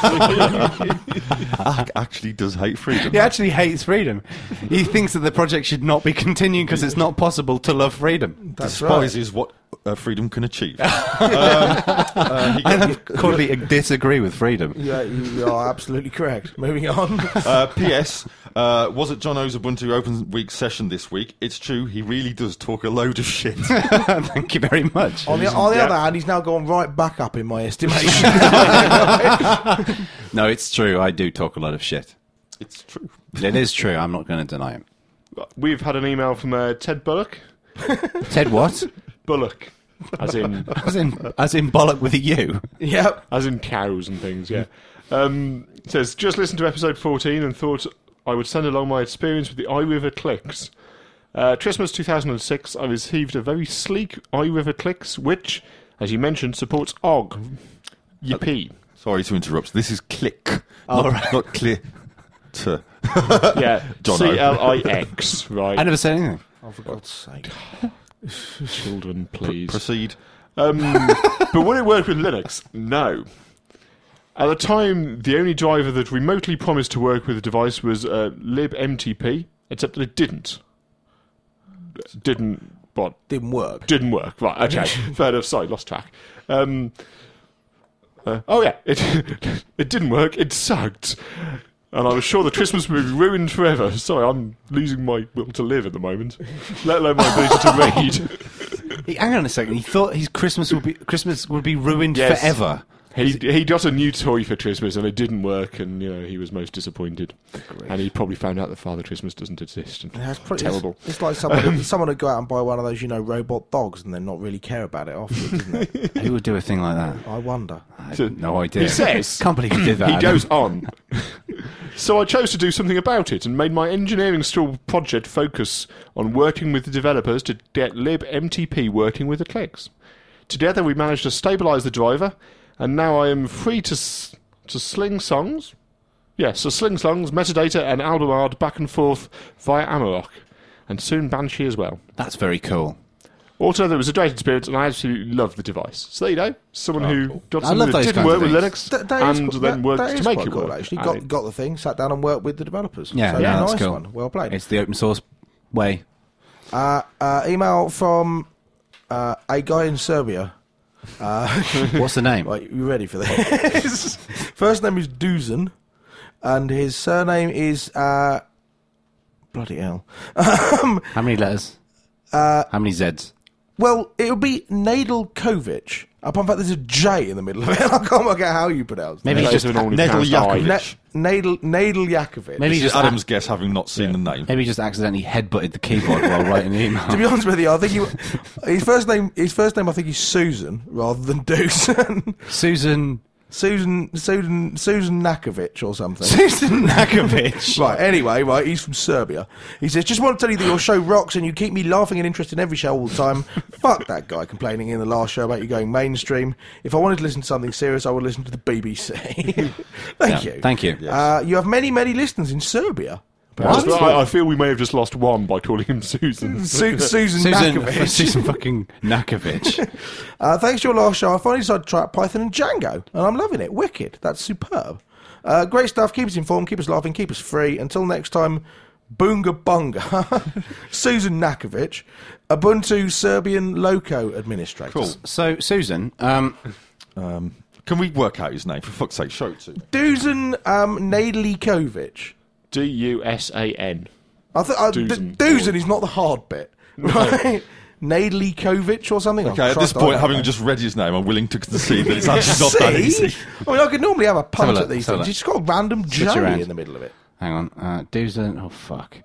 Ak actually does hate freedom. He actually hates freedom. He thinks that the project should not be continuing because it's not possible to love freedom. That's Despises what freedom can achieve. I cordially disagree with freedom. Yeah, you are absolutely correct. Moving on. P.S. Was at John O's Ubuntu Open Week session this week. It's true, he really does talk a load of shit. Thank you very much. On the other hand, he's now gone right back up in my estimation. No, it's true. I do talk a lot of shit. It's true. It is true. I'm not going to deny it. We've had an email from Ted Bullock. Ted what? Bullock. As in As in bollock with a U. Yep. as in cows and things, yeah. It says, just listened to episode 14 and thought I would send along my experience with the iRiver Clicks. Christmas 2006, I received a very sleek iRiver Clicks, which, as you mentioned, supports OGG. Yippee. Sorry to interrupt. This is click. Not clear. Yeah, Jono. CLIX, right? I never said anything. Oh, for God's sake. Children, please. Proceed. But would it work with Linux? No. At the time, the only driver that remotely promised to work with the device was libmtp, except that it didn't. Didn't work. Didn't work. Right, okay. Fair enough. Sorry, lost track. Oh yeah, it didn't work. It sucked. And I was sure the Christmas would be ruined forever. Sorry, I'm losing my will to live at the moment, let alone my ability to read. Hang on a second. He thought his Christmas would be ruined Yes. forever. He got a new toy for Christmas and it didn't work, and he was most disappointed. And he probably found out that Father Christmas doesn't exist. And That's pretty terrible. It's like someone would go out and buy one of those, robot dogs, and then not really care about it afterwards, isn't it? Who would do a thing like that? I wonder. I have no idea. He says Can't believe he did that. he goes on. So I chose to do something about it and made my engineering stall project focus on working with the developers to get libmtp working with the clicks. Together we managed to stabilise the driver, and now I am free to sling songs. Yes, so sling songs, metadata, and album art back and forth via Amarok, and soon Banshee as well. That's very cool. Altogether, it was a great experience, and I absolutely loved the device. So there you go. Someone who got I something love that those didn't kinds work of with things. Linux That is and qu- then that worked is to make quite it cool, work. actually. And Got the thing, sat down and worked with the developers. Yeah, so yeah, that's nice cool. one. Well played. It's the open source way. Email from a guy in Serbia. What's the name? Right, you ready for this? First name is Dusan, and his surname is bloody hell. How many letters? How many Zs? Well, it would be Nedeljkovic. Apart from that, there's a J in the middle of it. I can't work out how you pronounce it. Maybe Those he's just are normally Nedel pronounced I. Yakovic. Nedeljakovic. Maybe This just is Adam's guess, having not seen the name. maybe he just accidentally headbutted the keyboard while writing the email. To be honest with you, I think his first name I think is Susan rather than Dusan. Susan Susan Nakovic or something. Susan Nakovic. Right, anyway, right, he's from Serbia. He says, just want to tell you that your show rocks and you keep me laughing and interested in every show all the time. Fuck that guy complaining in the last show about you going mainstream. If I wanted to listen to something serious, I would listen to the BBC. Thank you. Thank you. You have many, many listeners in Serbia. I feel we may have just lost one by calling him Susan. Susan Nakovic. Susan fucking Nakovic. Thanks to your last show, I finally decided to try out Python and Django, and I'm loving it. Wicked. That's superb. Great stuff. Keep us informed, keep us laughing, keep us free. Until next time, Boonga Bunga. Susan Nakovic, Ubuntu Serbian Loco Administrator. Cool. So, Susan, Can we work out his name? For fuck's sake, show it to me. Dusan Nedeljkovic. Dusan. Dusan is not the hard bit. Right? Nedeljkovic or something? Okay, at this point, having just read his name, I'm willing to concede that it's actually not that See? easy. I mean, I could normally have a punt Have a at look, these have a things. look. It's got a random J Switch around. in the middle of it. hang on, Dusan. Oh fuck!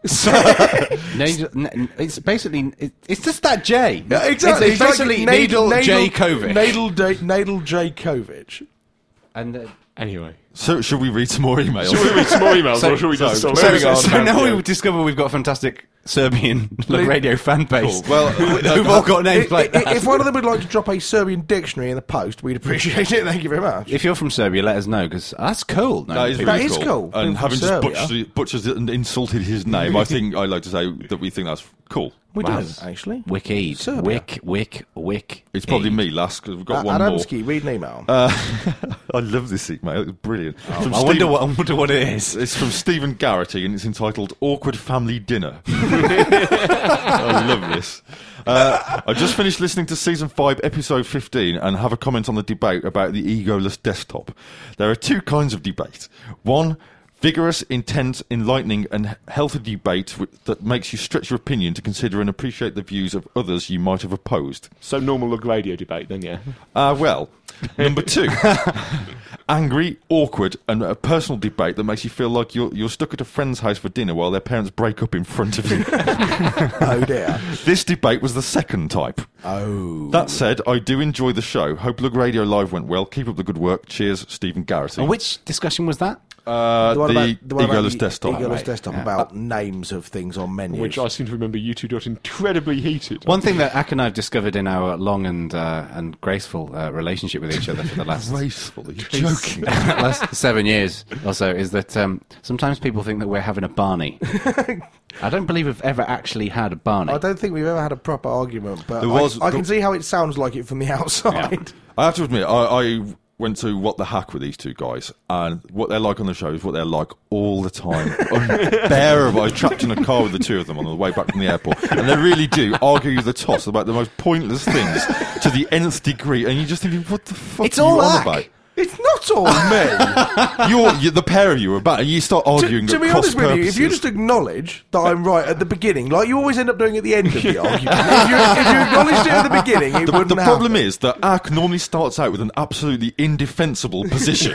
It's basically it's just that J. Yeah, exactly. It's basically Needle J Kovic. Nadel J Kovic. And Anyway. So, should we read some more emails? Should we read some more emails, or should we just start moving on? so now we've discovered we've got a fantastic Serbian radio fan base. Cool. Well, who've all got names like that. If one of them would like to drop a Serbian dictionary in the post, we'd appreciate it. Thank you very much. If you're from Serbia, let us know, because that's cool. No, That is people- really is cool. And From having Serbia. just butchered and insulted his name, I think I'd like to say that we think that's cool. We Wow. do, actually. Wiki, Serbia. Wick. It's probably me last, because we've got one more. Adamski, read an email. I love this email. It's brilliant. From I wonder what it is. It's from Stephen Garrity, and it's entitled "Awkward Family Dinner." I love this. I just finished listening to Season 5, Episode 15, and have a comment on the debate about the egoless desktop. There are two kinds of debate. One, vigorous, intense, enlightening, and healthy debate that makes you stretch your opinion to consider and appreciate the views of others you might have opposed. So normal lug radio debate, then, yeah. Well, number two, angry, awkward, and a personal debate that makes you feel like you're stuck at a friend's house for dinner while their parents break up in front of you. Oh, dear. This debate was the second type. Oh. That said, I do enjoy the show. Hope Lug Radio Live went well. Keep up the good work. Cheers, Stephen Garrity. And which discussion was that? The one about egoless the desktop. Egoless Right. desktop Yeah. about names of things on menus. Which I seem to remember you two got incredibly heated. One thing that Ak and I have discovered in our long and graceful relationship with each other for the last Graceful, are you joking? last 7 years or so is that sometimes people think that we're having a Barney. I don't believe we've ever actually had a Barney. I don't think we've ever had a proper argument, but There was- I can see how it sounds like it from the outside. I have to admit, I went to What the Hack with these two guys, and what they're like on the show is what they're like all the time. Unbearable. I was trapped in a car with the two of them on the way back from the airport, and they really do argue the toss about the most pointless things to the nth degree, and you're just thinking, what the fuck It's are you all on Ak. about? It's not all me. You're the pair of you are about, and you start arguing to at be cross honest with you, if you purposes. just acknowledge that I'm right at the beginning, like you always end up doing at the end of the argument, if you acknowledged it at the beginning, it wouldn't The problem happen. is that Ak normally starts out with an absolutely indefensible position.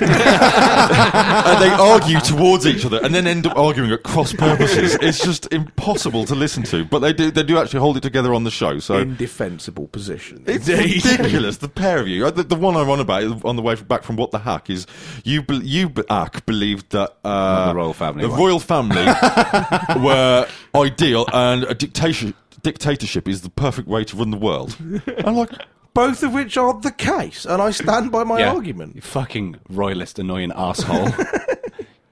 And they argue towards each other and then end up arguing at cross purposes. It's just impossible to listen to. But they do actually hold it together on the show. So Indefensible position. it's ridiculous, the pair of you. The one I'm on about on the way back from What the Hack is you Ak, believed that the royal family the were. royal family were ideal and a dictatorship is the perfect way to run the world. I'm like, Both of which are the case, and I stand by my You argument. fucking royalist, annoying asshole.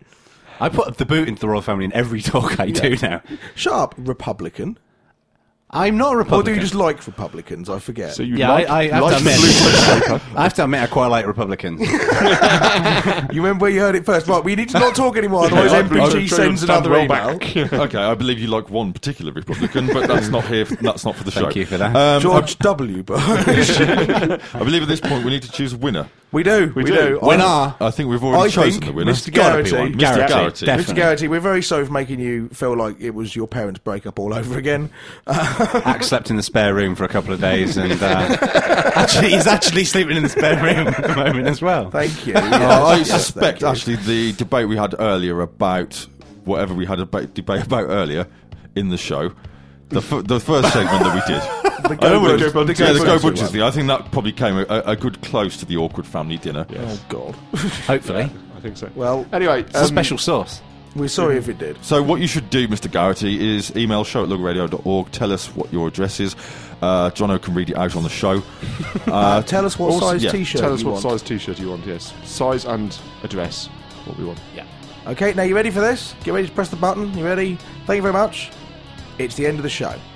I put the boot into the royal family in every talk I do now. Shut up, Republican. I'm not a Or do Republican. you just like Republicans? I forget. So you Yeah, like, I have like to the admit. blue legislator. I have to admit, I quite like Republicans. You remember where you heard it first? Right, we need to not talk anymore, otherwise I'm MPG sends another well email. back. Okay, I believe you like one particular Republican, but that's not here. That's not for the show. Thank you for that. George W. Bush. I believe at this point we need to choose a winner. We do. do. Winner. I think we've already I chosen think the winner. Mr. Gotta be Garrity. one. Mr. Garrity, Garrity. definitely. Mr. Garrity, we're very sorry for making you feel like it was your parents' breakup all over again. Axe slept in the spare room for a couple of days, and he's actually sleeping in the spare room at the moment as well. Thank you. I Yes, yes, suspect thank you. actually the debate we had earlier about whatever we had a debate about earlier in the show, the first segment that we did. The Go Bunches Bunches one. thing. I think that probably came a good close to the awkward family dinner. Oh, God. Hopefully, I think so. Well, Anyway, it's a special sauce. we're sorry if it did. So what you should do, Mr. Garrity, is email show@logradio.org. Tell us what your address is. Jono can read it out on the show. Tell us what also- size yeah, T-shirt tell us you what want. size T-shirt you want. Yes, size and address. What we want. Yeah. Okay, now you ready for this? Get ready to press the button. You ready? Thank you very much. It's the end of the show.